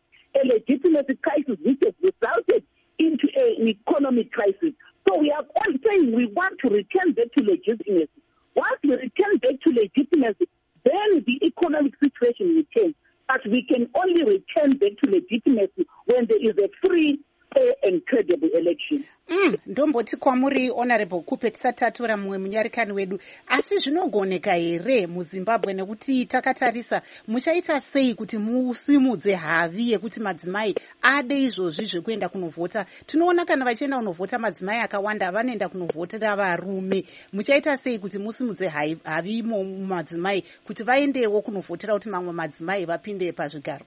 Speaker 10: which has resulted into an economic crisis. So we are all saying we want to return back to legitimacy. Once we return back to legitimacy, then the economic situation will change. But we can only return back to legitimacy when there is a free, fair and credible election.
Speaker 1: Ndomboti kwamuri honorable Kupe tisatatora mumwe munyarikani wedu, asi zvinogoneka here muZimbabwe nekuti takatarisa muchaita sei kuti musimudze havi yekuti madzimai ade izvozvi zvekuenda kunovhota? Tinoona kana vachienda kunovhota madzimai akawanda vanoenda kunovhotera varume. Muchaita sei kuti musimudze havi imo madzimai kuti vaendewo kunovhotera kuti mamwe madzimai vapinde pazvigaro?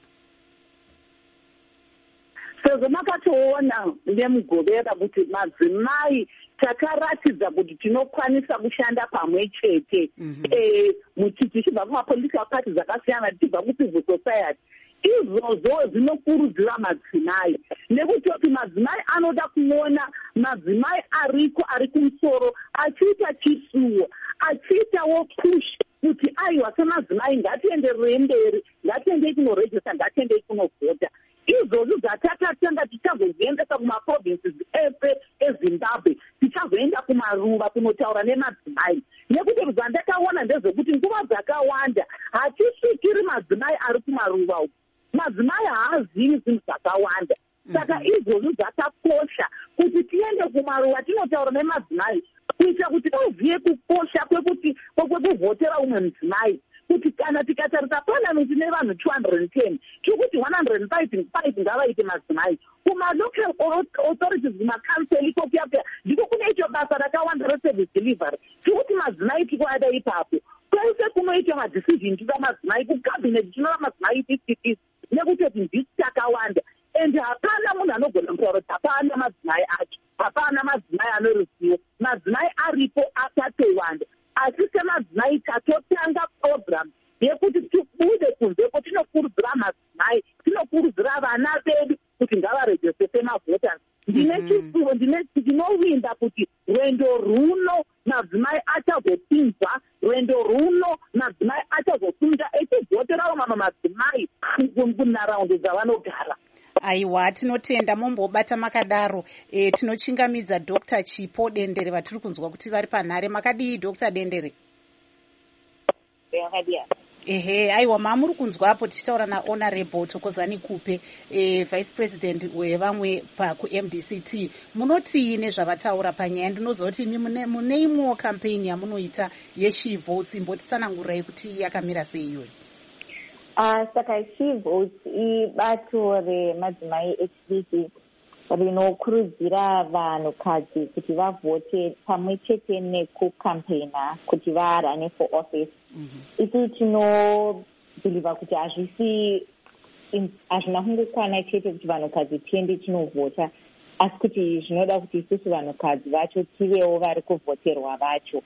Speaker 10: Sezvo makatoona nemugovera kuti madzimai takaratidza kuti tinokwanisa kushanda pamwe chete tichibva kumapolitical parties akasiyana, tichibva kucivil society. Izvozvo zvinokurudzira madzimai nekuti madzimai anoda kuona madzimai ariko ari kumusoro achiita chisuwo, achiitawo push kuti aiwa semadzimai ngatienderere mberi, ngatiendei kunorejista, ngatiendei kunovhota. Izvozvo zvatakatanga tichazoziendesa kumaprovinces ese eZimbabwe, tichazoenda kumaruva kunotaura nemadzimai. Nekuti zvandakaona ndezvekuti nguva dzakawanda hatisvikiri madzimai ari kumaruva uku. Madzimai haazivi zvinhu zvakawanda. Saka izvozvo zvakakosha kuti tiende kumaruva tinotaura nemadzimai kuitira kuti vazive kukosha kwekuvhotera umwe mudzimai. Kuti kana tikatarisa parliamenti nevanhu 210 tikuti 105 ngavaite madzimai. Kuma-local authorities, kuma-council ikokuyakuya ndiko kunoitwa basa rakawanda reservice delivery. Tikuti madzimai tikuada ipapo. Kwese kunoitwa madecision tida madzimai, kucabinet tinova madzimai 50 nekuti ndisi takawanda. And hapana munhu anogona kutaura kuti hapana madzimai acho, hapana madzimai anoruzivo. Madzimai aripo akatowanda. Asi semadzimai tatotanga program yekuti tibude kunzeko, tinokurudzira madzimai, tinokurudzira vana vedu kuti ngavarejeste semavhoters. Ndinovimba kuti rwendo runo madzimai achazopinzwa, rwendo runo madzimai achazopinza echivhoterawo mamwe madzimai kunharaunda dzavanogara.
Speaker 1: Aiwa, tinotenda mombobata makadaro. Tinochingamidza Dr. Chipo Dendere vatiri kunzwa kuti vari panhare. Makadii Dr. Dendere? Ehe, aiwa mama muri kunzwapo tichitaura nahonorable Thokozani Kupe vice president wevamwe pakuMBCT. Munotii nezvavataura panyaya? Ndinoziva kuti imi mune imwewo campaign yamunoita yeShe Votes, imbotitsanangurai kuti yakamira sei iyoyo?
Speaker 11: Saka She Votes ibato remadzimai echidiki rinokurudzira vanhukadzi kuti vavhote pamwe chete nekukampena kuti varane for office. Isi tinobhiliva kuti hazvina kungokwana chete kuti vanhukadzi tiende tinovhota, asi kuti zvinoda kuti isusu vanhukadzi vacho tivewo vari kuvhoterwa vacho.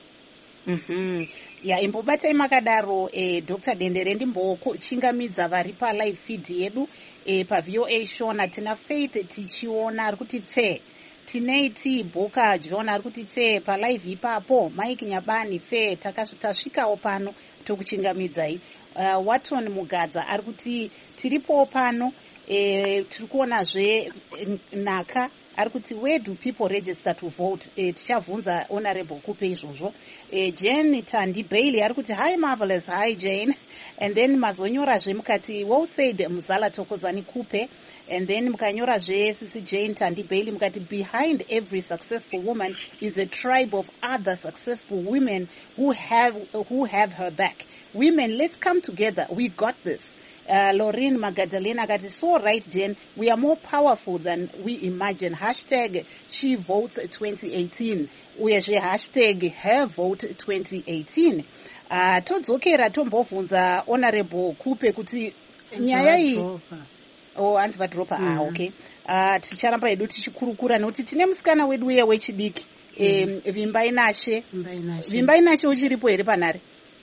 Speaker 1: Ya, imbobatai makadaro Dr. Dendere, ndimbochingamidza vari palive feed yedu paVOA Shona. Tina Faith tichiona ari kuti pfe, tinei Boka John ari kuti pfe palive ipapo, Mike Nyabani pfe, tasvikawo pano tokuchingamidzai. Watton Mugadza ari kuti tiripo pano, tiri kuonazve Naka ari kuti where do people register to vote? Tichavunza honorable Kupe izvozvo. Jane Tandi Bailey ari kuti hi marvelous, hi Jane. And then mazonyorazve mukati well said Muzala Thokozani Kupe. And then mukanyorazve Sisi Jane Tandi Bailey mukati behind every successful woman is a tribe of other successful women who have her back. Women, let's come together. We got this. Lauren Magadalena got it so right, Jen. We are more powerful than we imagine. Hashtag She Votes 2018. We are hashtag Her Vote 2018. Todzokera tombovunza honorable Kupe kuti nyaya iyi hanzi vadropa. Okay. Ticharamba hedu tichikurukura nekuti tine musikana wedu uye wechidiki Vimbai Nashe. Vimbai Nashe uchiripo here panhare?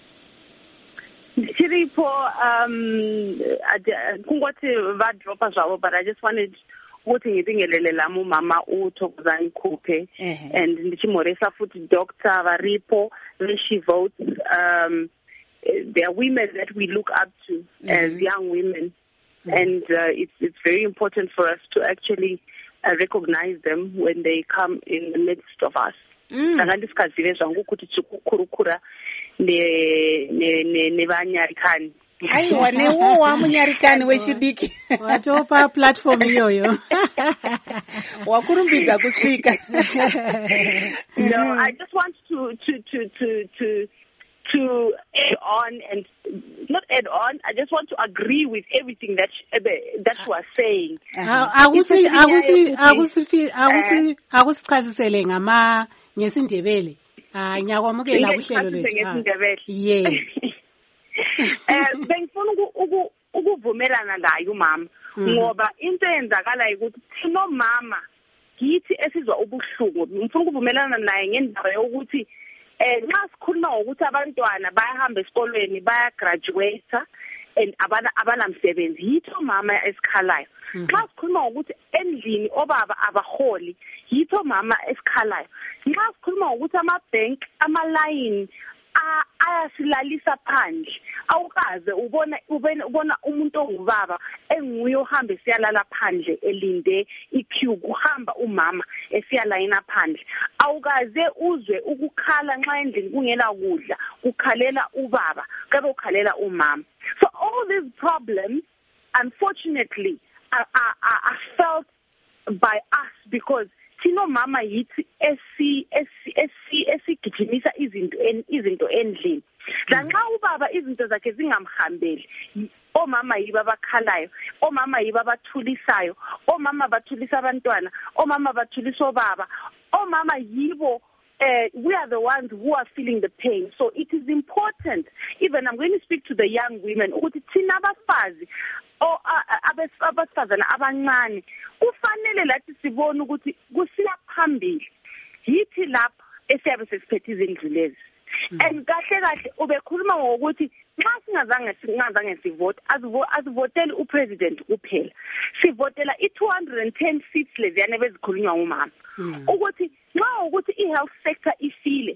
Speaker 9: Chiripo, kungoti vadropa zvavo, but I just wanted kuti ngibingelele mumama uThokozani Kupe and ndichimhoresa futi Dr. varipo veShe Votes. They are women that we look up to as young women, and it's very important for us to actually recognize them when they come in the midst of us. Saka ndisikazive zvangu kuti tikukurukura nevanyarikani.
Speaker 1: Aiwa, newo wamunyarikani wechidiki.
Speaker 2: Watopa platform iyoyo.
Speaker 1: Wakurumbidza kusvika.
Speaker 9: No, I just want to add on, and not add on, I just want to agree with everything that you are saying.
Speaker 2: Akusichazisele ngama ngesindebele. Nyakwamukela kuhlelo lwethu. Yeah.
Speaker 9: Bengifuna ukuvumelana naye umama ngoba into eyenzakala ukuthi thina mama kithi esizwa ubuhlungu. Ngifuna ukuvumelana naye ngendaba yokuthi nxa sikhuluma ukuthi abantwana bayahamba esikolweni bayagraduate and abanamsebenzi, yitho mama esikhalayo. Nxa sikhuluma ukuthi endlini obaba abaholi, yitho mama esikhalayo. Nxa sikhuluma ukuthi ama-bank, ama-line ayasilalisa phandle, awukaze ubona umuntu ongubaba enguye ohamba esiyalala phandle elinde iqueue, kuhamba umama esiyalayina phandle. Awukaze uzwe ukukhala nxa endlini kungela kudla, kukhalela ubaba kabe ukhalela umama. So all these problems, unfortunately, are felt by us because thina mama yithi esigijimisa izinto endlini. Lanxa ubaba izinto zakhe zingamhambeli, omama yibo abakhalayo, omama yibo abathulisayo, omama bathulisa abantwana, omama bathulisa obaba, omama yibo we are the ones who are feeling the pain. So it is important, even I'm going to speak to the young women, ukuthi thina abafazi abesifazana abancane kufanele lathi sibone ukuthi kusiya phambili, yithi lapha esiyabe sesiphethe izindlu lezi. And kahle ubekhuluma ngokuthi nxa singazange sivote, asivoteli upresident kuphela, sivotela i-210 seats leziyana bezikhulunywa ngumama, ukuthi nxa ukuthi i-health sector ifile,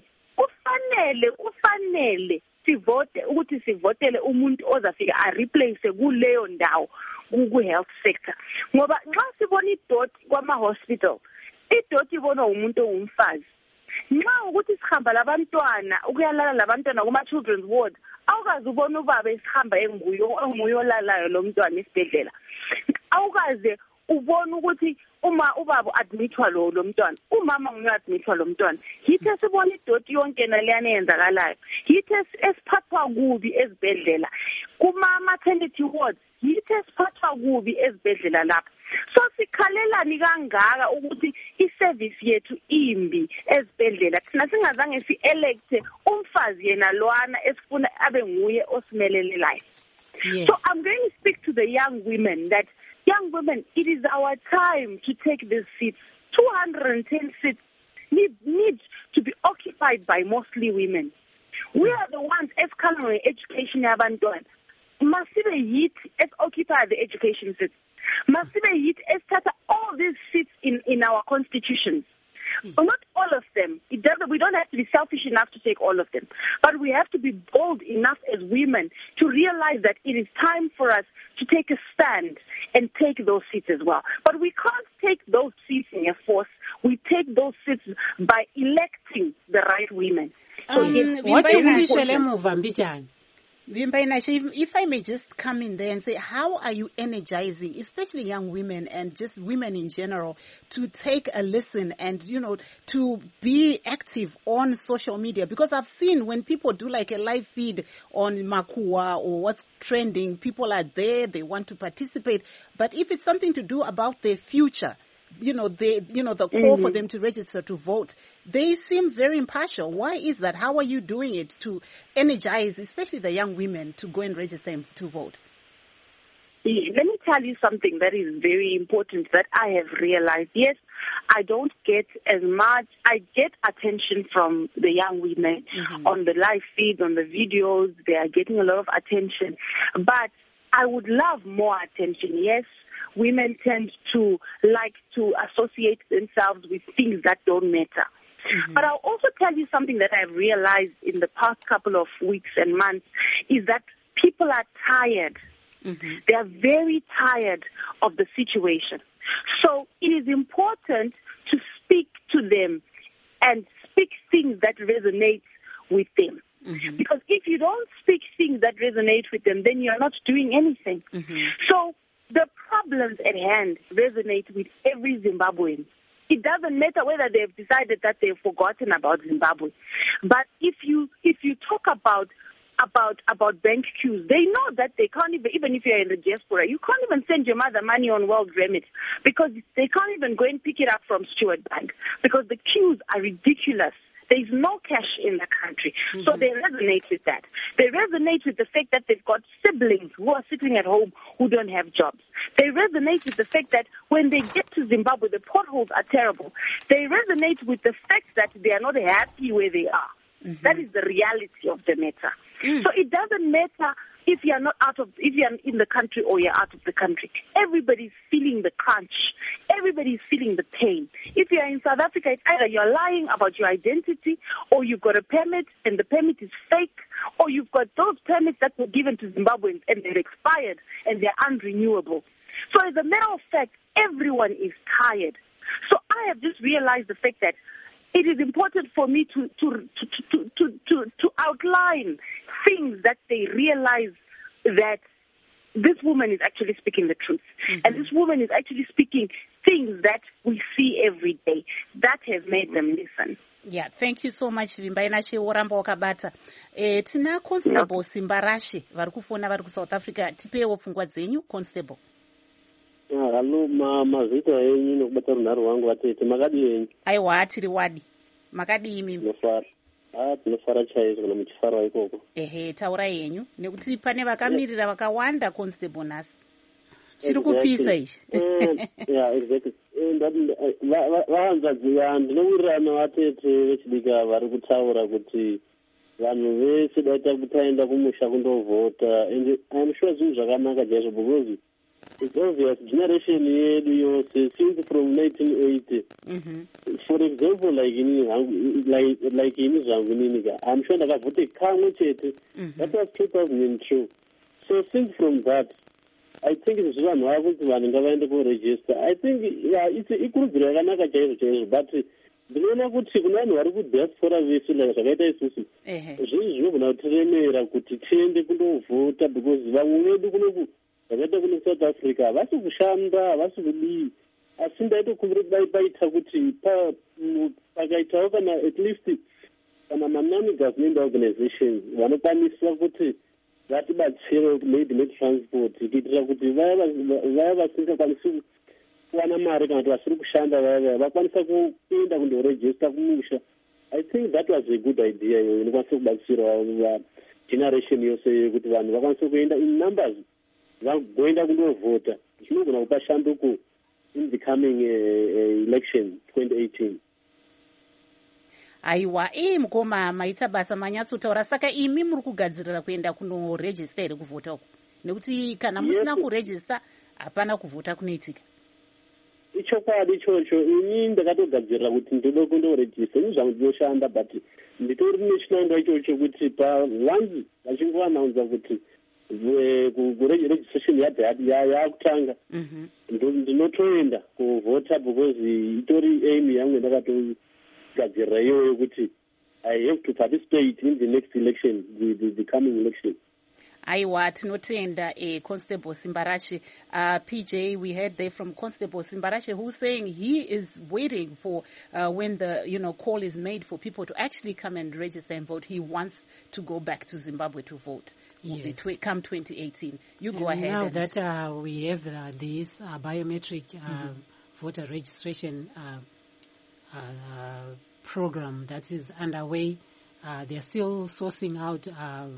Speaker 9: kufanele sivote ukuthi sivotele umuntu ozafika a-replace kuleyo ndawo ku-health sector. Ngoba nxa sibona idoti kwama-hospital, idoti ibonwa umuntu ongumfazi. Nxa ukuthi sihamba labantwana ukuyalala labantwana kuma-children's ward, awukazi ubona ubaba esihamba enguye olalayo lo mntwana esibhedlela, awukaze ubona ukuthi uma ubaba admithwa lo mntwana, umama nguye admithwa lo mntwana, yithi sibona idoti yonke naleyana eyenzakalayo, yithi esiphathwa kubi ezibhedlela kuma maternity wards, yithi esiphathwa kubi ezibhedlela lapha. So sikhalelani kangaka ukuthi iservice yethu imbi ezibhedlela, thina singazange si-electe umfazi yena lwana esifuna abe nguye osimelelelayo. So I'm going to speak to the young women that young women, it is our time to take these seats. 210 seats need to be occupied by mostly women. We are the ones escalating education yabantwana. Masibe yithi occupy the education seats. Masibe yithi esithatha all these seats in our constitutions. But not all of them. We don't have to be selfish enough to take all of them. But we have to be bold enough as women to realize that it is time for us to take a stand and take those seats as well. But we can't take those seats in a force. We take those seats by electing the right women. So
Speaker 1: if I may just come in there and say, how are you energizing, especially young women and just women in general, to take a listen and, to be active on social media? Because I've seen when people do like a live feed on Makua or what's trending, people are there, they want to participate. But if it's something to do about their future, the call for them to register to vote, they seem very impartial. Why is that? How are you doing it to energize, especially the young women, to go and register to vote?
Speaker 9: Let me tell you something that is very important that I have realized. Yes, I don't get as much. I get attention from the young women on the live feeds, on the videos. They are getting a lot of attention. But I would love more attention. Yes, women tend to like to associate themselves with things that don't matter. But I'll also tell you something that I've realized in the past couple of weeks and months is that people are tired. They are very tired of the situation. So it is important to speak to them and speak things that resonate with them. Because if you don't speak things that resonate with them, then you're not doing anything. So the problems at hand resonate with every Zimbabwean. It doesn't matter whether they've decided that they've forgotten about Zimbabwe. But if you talk about bank queues, they know that they can't even if you're in the diaspora, you can't even send your mother money on World Remit because they can't even go and pick it up from Stewart Bank because the queues are ridiculous. There's no cash in the country. So they resonate with that. They resonate with the fact that they've got siblings who are sitting at home who don't have jobs. They resonate with the fact that when they get to Zimbabwe, the potholes are terrible. They resonate with the fact that they are not happy where they are. That is the reality of the matter. So it doesn't matter if you're in the country or you're out of the country. Everybody's feeling the crunch. Everybody's feeling the pain. If you're in South Africa, it's either you're lying about your identity or you've got a permit and the permit is fake, or you've got those permits that were given to Zimbabweans and they're expired and they're unrenewable. So as a matter of fact, everyone is tired. So I have just realized the fact that it is important for me to outline things that they realize that this woman is actually speaking the truth. And this woman is actually speaking things that we see every day. That has made them listen.
Speaker 1: Yeah, thank you so much Vimbainashe Oramba wakabata. Tina Constable Simbarashe vari kufona vari ku South Africa. Tipewo pfungwa dzenyu Constable.
Speaker 12: Hello mazita yenyu nokubata runhare wangu vatete makadi yenyu.
Speaker 1: Aiwa tiri wadi. Makadi mimi.
Speaker 12: Tinofara chaizvo kana muchifara ikoko.
Speaker 1: Taura yenyu nekuti pane vakamirira vakawanda Constable nhasi. Chiri kupisa izvi.
Speaker 12: Yeah, exactly. Vahanzvadzi ndinowirirana vatete vechidika vari kutaura kuti vanhu vese daita kutaenda kumusha kundovhota, and I'm sure zvinhu zvakanaka chaizvo because it's obvious generation yedu yose since from 1980. For example, like ini zvangu ninika, I'm sure ndakavhote kamwe chete. That was 2002. So since from that, I think it's vanhu vava kuti vanhu ngavaende kuregister. I think ikurudziro yakanaka chaizvo chaizvo, but ndinoona kuti kuna vanhu vari kudiaspora vese zvakaita isusu zvinhu zvinogona kutiremera kuti tiende kundovhota because vamwe vedu kunoku zvakaita kuno South Africa havasi kushanda, havasi kudii, asi ndaitokumbira kuti paita kuti pakaitawo kana at least kana manani government organizations vanokwanisa kuti vatibatsire maybe netransport kuitira kuti vaya vasingakwanisi kuwana mari kana kuti vasiri kushanda vaya vakwanisa kuenda kundoregister kumusha. I think that was a good idea iyoyo inokwanisa kubatsirawo generation yose kuti vanhu vakwanisa kuenda in numbers vagoenda kundovhota zvinogona kupa shanduko in the coming election 2018.
Speaker 1: Aiwa, mukoma maita basa manyatsotaura. Saka imi muri kugadzirira kuenda kunorejista here kuvhota uku? Nekuti kana musina kurejista hapana kuvhota kunoitika.
Speaker 12: Ichokwadi ichocho. Ini ndakatogadzirira kuti ndoda kundorejista. Ini zvangu ndinoshanda but nditori nechinangwa ichocho kuti once vachingoannounce kuti registration yakutanga ndinotoenda kuvhota because itori aim yangu ndakatogadzirira iyoyo kuti I have to participate in the next election, the coming election.
Speaker 1: Aiwa, tinotenda Constable Simbarashe. PJ, we heard there from Constable Simbarashe who's saying he is waiting for when the call is made for people to actually come and register and vote. He wants to go back to Zimbabwe to vote. Yes. Come 2018. You go ahead.
Speaker 2: Now that we have this biometric voter registration program that is underway, they're still sourcing out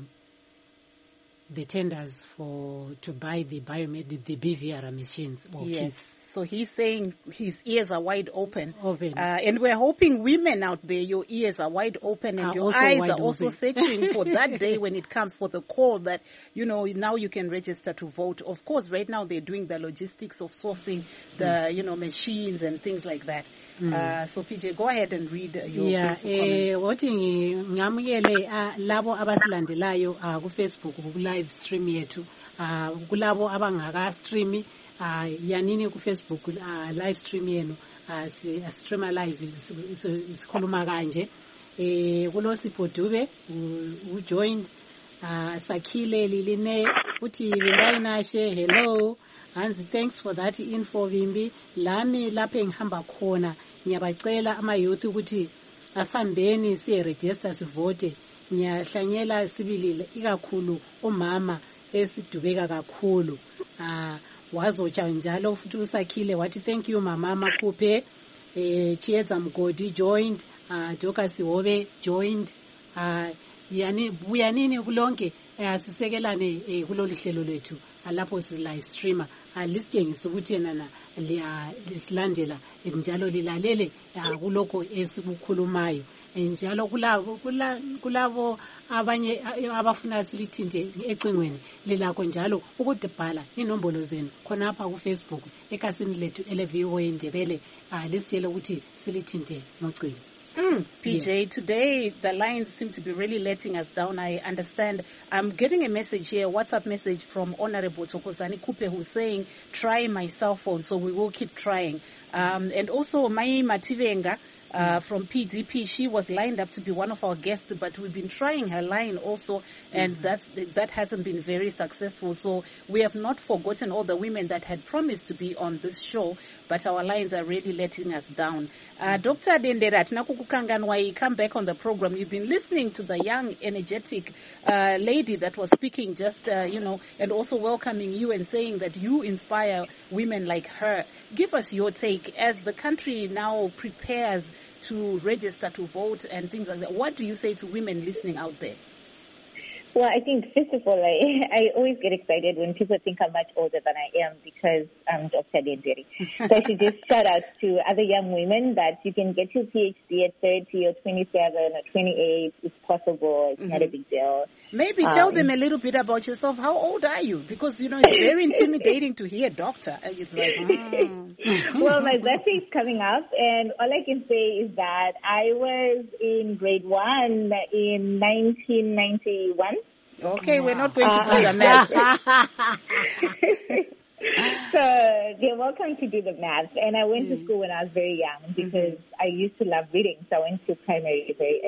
Speaker 2: the tenders to buy the BVR machines or kits.
Speaker 1: So he's saying his ears are wide open. And we're hoping women out there, your ears are wide open and your eyes are also searching for that day when it comes for the call that, now you can register to vote. Of course, right now they're doing the logistics of sourcing the, machines and things like that. So PJ, go ahead and read your Facebook
Speaker 2: comment. Labo abasilandelayo ku Facebook ku live stream yetu kulabo abangaka stream yanini ku Facebook live stream yenu stream live isikhuluma kanje kuloSipho Dube who joined Sakhile Liline uthi Vimbayinashe hello Hansi, thanks for that info Vimbi. Lami lapha engihamba khona ngiyabacela ama-youth ukuthi asambeni siye-register sivote. Ngiyahlanyela sibilile ikakhulu omama esidubeka kakhulu. Wazotsha njalo futhi uSakhile wathi thank you mama Makhuphe. Chieza Mgodi joined. Doka Sihobe joined. Buyanini kulonke sisekelane kulolu hlelo lwethu lapho si live streamer lisitshengisa ukuthi yena lisilandela njalo lilalele kuloko esikukhulumayo njalo kulabo abanye abafuna silithinte ecingweni lilakho njalo ukudibhala inombolo zenu khonapha ku Facebook ekasini lethu eleVOA Ndebele lisitshela ukuthi silithinte ngocingo.
Speaker 1: PJ, today the lines seem to be really letting us down. I understand. I'm getting a message here, WhatsApp message from Honorable Thokozani Kupe, who's saying, try my cell phone. So we will keep trying. And also Mai Mativenga from PDP, she was lined up to be one of our guests, but we've been trying her line also, and that hasn't been very successful. So we have not forgotten all the women that had promised to be on this show, but our lines are really letting us down. Dr. Dendera, Tinakukukanganwai, come back on the program. You've been listening to the young, energetic lady that was speaking just, and also welcoming you and saying that you inspire women like her. Give us your take as the country now prepares to register to vote and things like that. What do you say to women listening out there?
Speaker 11: Well, I think, first of all, I always get excited when people think I'm much older than I am because I'm Dr. Denderi. So I should just shout out to other young women that you can get your PhD at 30 or 27 or 28. It's possible. It's not a big deal.
Speaker 1: Maybe tell them a little bit about yourself. How old are you? Because, it's very intimidating to hear doctor. It's like,
Speaker 11: Well, my birthday is coming up, and all I can say is that I was in grade 1 in 1991.
Speaker 1: Okay, we're not going to do the math.
Speaker 11: So they're welcome to do the math. And I went to school when I was very young because I used to love reading. So I went to primary very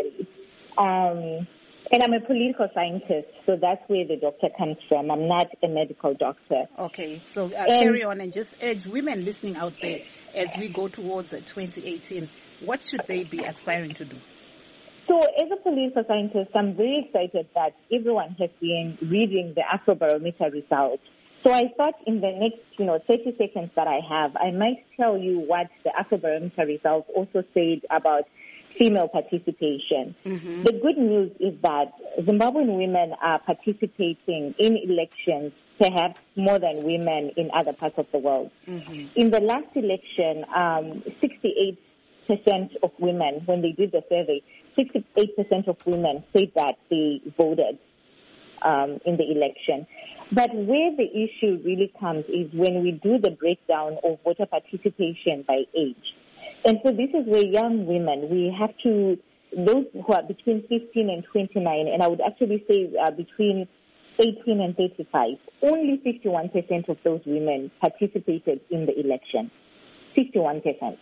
Speaker 11: early. And I'm a political scientist, so that's where the doctor comes from. I'm not a medical doctor.
Speaker 1: Okay, so carry on and just urge women listening out there as we go towards 2018. What should they be aspiring to do?
Speaker 11: So as a political scientist, I'm very excited that everyone has been reading the Afrobarometer results. So I thought in the next, 30 seconds that I have, I might tell you what the Afrobarometer results also said about female participation. The good news is that Zimbabwean women are participating in elections perhaps more than women in other parts of the world. In the last election, 68% of women, when they did the survey, 68% of women said that they voted in the election. But where the issue really comes is when we do the breakdown of voter participation by age. And so this is where young women, we have to, those who are between 15 and 29, and I would actually say between 18 and 35, only 51% of those women participated in the election. 51%.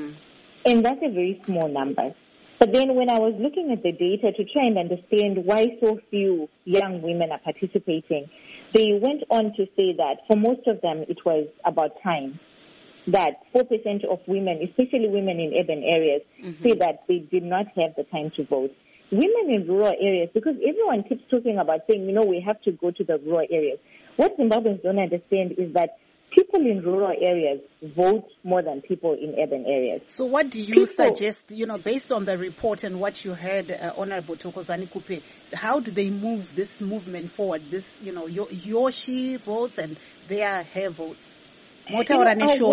Speaker 11: And that's a very small number. But then when I was looking at the data to try and understand why so few young women are participating, they went on to say that for most of them it was about time. That 4% of women, especially women in urban areas, say that they did not have the time to vote. Women in rural areas, because everyone keeps talking about saying, we have to go to the rural areas. What Zimbabweans don't understand is that people in rural areas vote more than people in urban areas.
Speaker 1: So what do you suggest, based on the report and what you heard, Honorable Thokozani Kupe, how do they move this movement forward? This, your she votes and her votes. Our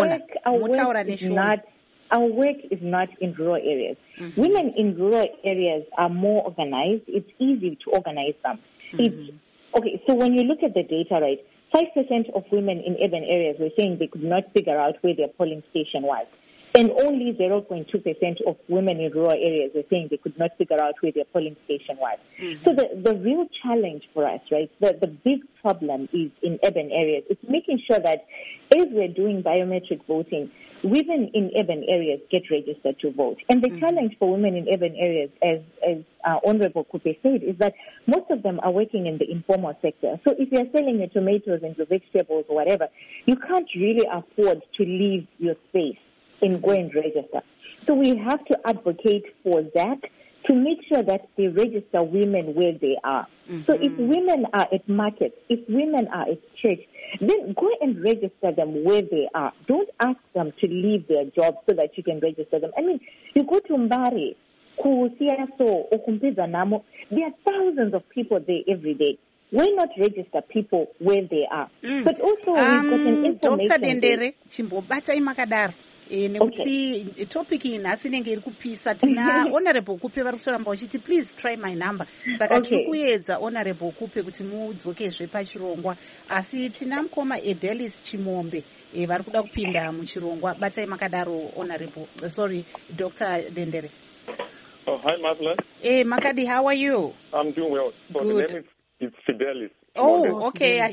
Speaker 1: work is not in rural areas. Women in rural areas are more organized. It's easy to organize them. Okay, so when you look at the data, right, 5% of women in urban areas were saying they could not figure out where their polling station was. And only 0.2% of women in rural areas were saying they could not figure out where their polling station was. So the real challenge for us, right, the big problem is in urban areas. It's making sure that as we're doing biometric voting, women in urban areas get registered to vote. And the challenge for women in urban areas, as Honorable Kupe said, is that most of them are working in the informal sector. So if you're selling your tomatoes and your vegetables or whatever, you can't really afford to leave your space and go and register. So we have to advocate for that to make sure that they register women where they are. So if women are at markets, if women are at church, then go and register them where they are. Don't ask them to leave their jobs so that you can register them. I mean, you go to Mbari, Kusiaso, or Kumpizanamo, there are thousands of people there every day. Why not register people where they are? But also, we've got an information. Dr. Dendere, chimbobata imakadaro. Nekuti topic inhasi inenge iri kupisa tina Honorable Kupe vari kutoramba uchiti please try my number saka tiri kuedza Honorable Kupe kuti mudzokezve pachirongwa asi tina mukoma Edelis Chimombe vari kuda kupinda muchirongwa batai makadaro Honorable Dr. Dendere.
Speaker 13: Oh, hi Marvelous.
Speaker 1: Makadi, how are you?
Speaker 13: I'm doing well. So
Speaker 1: good.
Speaker 13: The name is Fidelis.
Speaker 1: Oh, okay.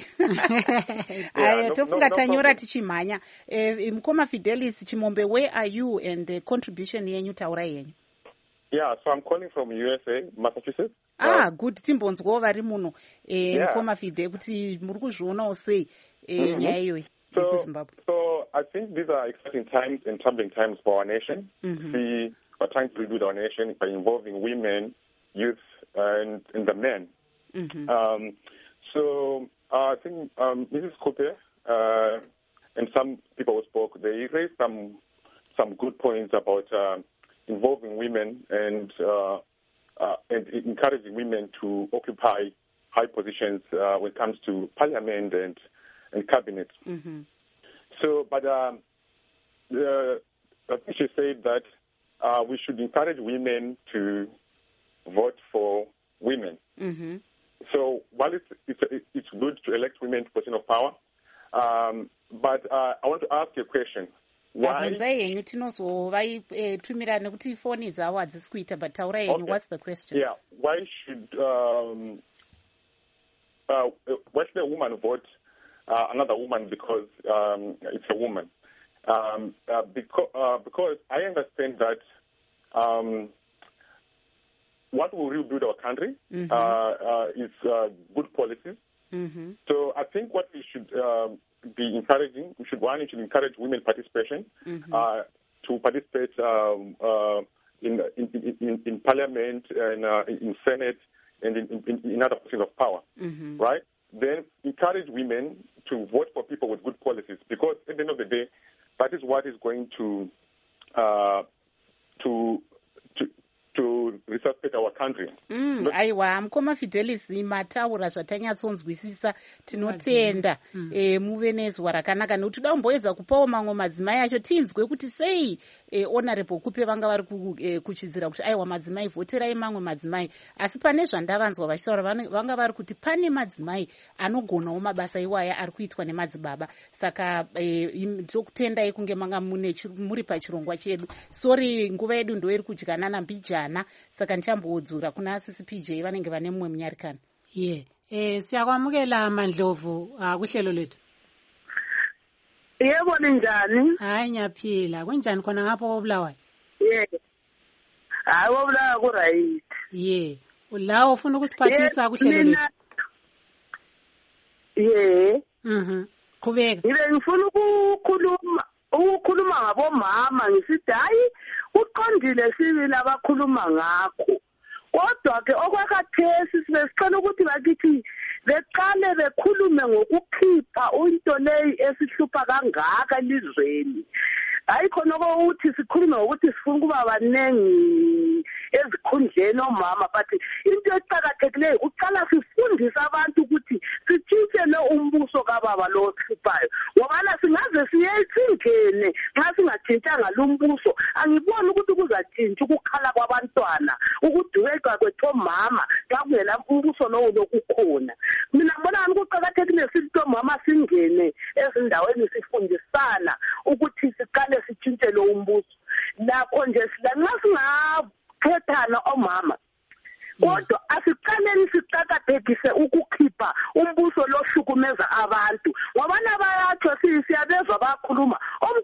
Speaker 1: Tofunga tanyora tichimhanya. Mukoma Fidelis Chimombe, where are you and the contribution yenyu taura yenyu?
Speaker 13: Yeah, so I'm calling from USA, Massachusetts.
Speaker 1: Good. Timbonzwo vari muno. Mukoma Fide kuti muri kuzvionawo sei nyaya iyoyi kuZimbabwe.
Speaker 13: So I think these are exciting times and troubling times for our nation. We are trying to rebuild our nation by involving women, youth, and the men. So I think Mrs. Kupe and some people who spoke, they raised some good points about involving women and encouraging women to occupy high positions when it comes to parliament and cabinet. So, but I think she said that we should encourage women to vote for women. So while it's good to elect women to position of power, but I want to ask you a question. Why?
Speaker 1: What's the question?
Speaker 13: Yeah. Why should a woman vote another woman because it's a woman. Because I understand that what will rebuild our country is good policies. So I think what we should be encouraging, we should encourage women participation to participate in Parliament and in Senate and in other positions of power, right? Then encourage women to vote for people with good policies, because at the end of the day, that is what is going to resuscitate our country.
Speaker 1: Aiwa, mukoma Fidelis mataura zvatanyatsonzwisisa, tinotenda muve nezuva rakanaka, nekuti toda kumboedza kupawo mamwe madzimai acho tinzwe kuti sei honorable Kupe vanga vari kuchidzira kuti aiwa madzimai vhoterai mamwe madzimai, asi pane zvandavanzwa vachitaura vanga vari kuti pane madzimai anogonawo mabasa iwaya ari kuitwa nemadzibaba. Saka tokutendai kunge manga muri pachirongwa chedu. Sorry, nguva yedu ndo iri kudyanana mbijana, saka ndichambodzura kuna asisi PJ vanenge vane mumwe munyarikana.
Speaker 2: Siyakwamukela Mandlovu kuhlelo lethu.
Speaker 10: Yebo ninjani?
Speaker 2: Hayi ngiyaphila. Kunjani khona ngapho koBulawayo?
Speaker 10: Hayi koBulawayo ku right.
Speaker 2: Ulawo ufuna ukusiphathisa kuhlelo lethu. Qhubeka.
Speaker 10: Ngifuna ukukhuluma ngabomama, ngisithi hayi uqondile sibili abakhuluma ngakho. Kodwa ke okwakhathesi sibesicela ukuthi bakithi beqale bekhulume ngokukhipha into leyi esihlupha kangaka elizweni. Hayi khona ukuthi sikhulume ngokuthi sifuna ukuba banengi ezikhundleni omama, but into eqakathekileyo uqala sifundisa abantu ukuthi sitshintshele umbuso kababa lo ohluphayo, ngoba singaze siyethingene nxa singatshintshanga lo mbuso. Angiboni ukuthi kuzatshintsha ukukhala kwabantwana, ukudubeka kwethu omama xa kungela umbuso lowo lokukhona. Mina ngibona kuqakathekile sithi omama singene ezindaweni sifundisana ukuthi siqale sitshintshele umbuso. Lapho nje silanxa singakhethana omama, kodwa asiqaleni siqakathekise ukukhipha umbuso lohlukumeza abantu, ngoba nabayatsho siyabezwa bakhuluma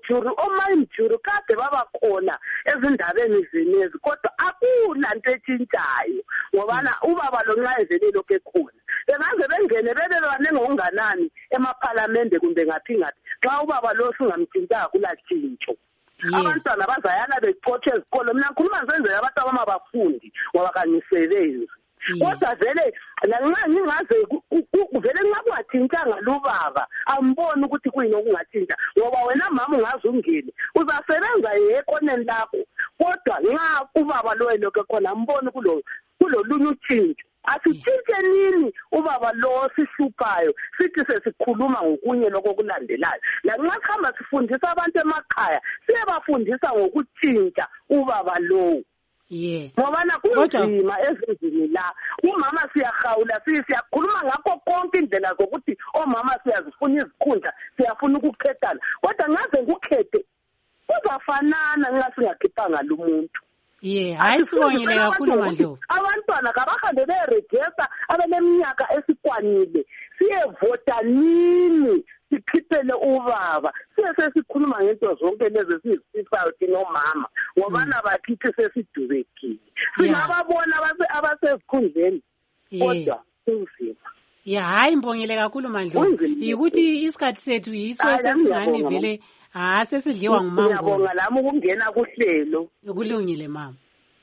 Speaker 10: omajuri kade babakhona ezindabeni zenezi, kodwa akulanto etshintshayo, ngoba ubaba lo nxa evelelo ke khona bengaze bengene bebe banenge okunganani emaphalamende kumbe ngaphi ngaphi xa ubaba lo singamtshintshanga kulatshintsho. Abantwana bazayana becotshe ezikolo. Mina ngikhuluma ngisenzela abantu abamabafundi ngoba kangisebenzi. Kodwa vele lanxa ngingaze vele nxa kungathintshanga lubaba amboni ukuthi kuyini okungathintsha, ngoba wena mama ungaze ungene uzasebenza ekhoneni lakho, kodwa nxa ubaba lo elokho khona amboni kulolunye utshintsho. Asitshintshe nini ubaba lo sihluphayo sithi sesikhuluma ngokunye lokho kulandelayo. Lanxa sikhamba sifundisa abantu emakhaya siyabafundisa ngokutshintsha ubaba lo. Ngoba kunzima ezindlini la umama siyahawula siyakhuluma ngakho konke indlela zokuthi omama siyazifuna izikhundla, siyafuna ukukhethana, kodwa ngaze ngikhethe kuzafanana nxa singakhiphanga lo muntu.
Speaker 2: Hayi sibongile kakhulu Mandlovu.
Speaker 10: Abantwana kabahambe beregesa abaneminyaka esikwanile, siyevota nini sikhiphele ubaba, sesikhuluma ngento zonke lezi sizisifayo thina omama, ngoba nabakithi sesidubekile. Singababona abasezikhundleni kodwa kunzima.
Speaker 2: Hayi mbongile kakhulu Mandlovu. Yikuthi isikhathi sethu yiso esesingani vele sesidliwa ngumango.
Speaker 10: Ngiyabonga lami ukungena kuhlelo.
Speaker 2: Kulungile mama.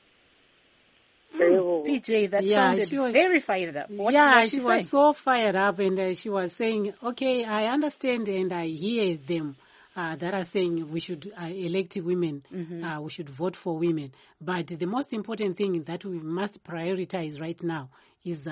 Speaker 1: PJ, that sounded very fired up.
Speaker 2: She was so fired up, and she was saying, okay, I understand and I hear them that are saying we should elect women, we should vote for women. But the most important thing that we must prioritize right now is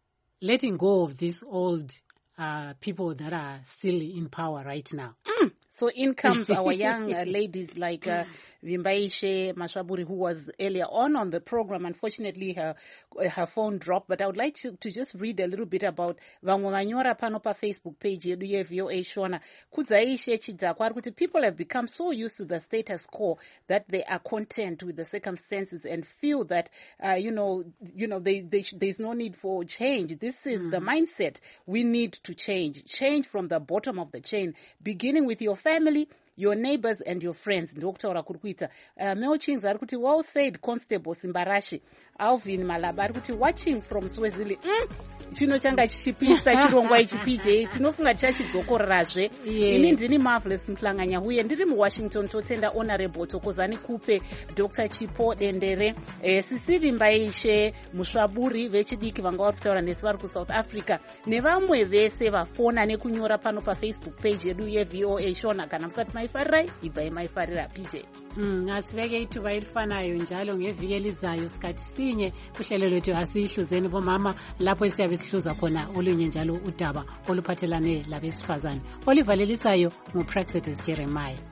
Speaker 2: letting go of these old people that are still in power right now.
Speaker 1: So in comes our young ladies like Vimbaishe Mashwaburi, who was earlier on the program. Unfortunately, her phone dropped, but I would like to just read a little bit about vamwe vanyora pano pa Facebook page yedu ye VOA Shona. Kudzaishe chidhakwa kuti people have become so used to the status quo that they are content with the circumstances and feel that there's no need for change. This is the mindset. We need to change from the bottom of the chain, beginning with your family, your neighbors and your friends. Ndokutaura kuri kuita Meochings ari kuti well said Constable Simbarashi. Alvin Malaba ari kuti watching from Swazili. Chino changa chichipisa chirongwa ichipije tinofunga chachidzokorerazve. Ini ndini Marvelous Mhlanganya uye ndiri muWashington totenda Honorable Tokozani Kupe, Dr. Chipo Dendere, Sisiri Mbaishe, Mushwaburi vechidiki vanga vari kutaura nesu vari kuSouth Africa nevamwe vese vafona nekunyora pano paFacebook page yedu yeVOA Shona. Kana musati maifarirai ibvai maifarira PJ.
Speaker 2: Asiveke ituva ilifanayo njalo ngeviki elizayo sikhathi sinye kuhlelo lwethu asihluzeni bomama lapho siyabe sihluza khona olunye njalo udaba oluphathelane labesifazane. Olivalelisayo nguPraxedes Jeremiah.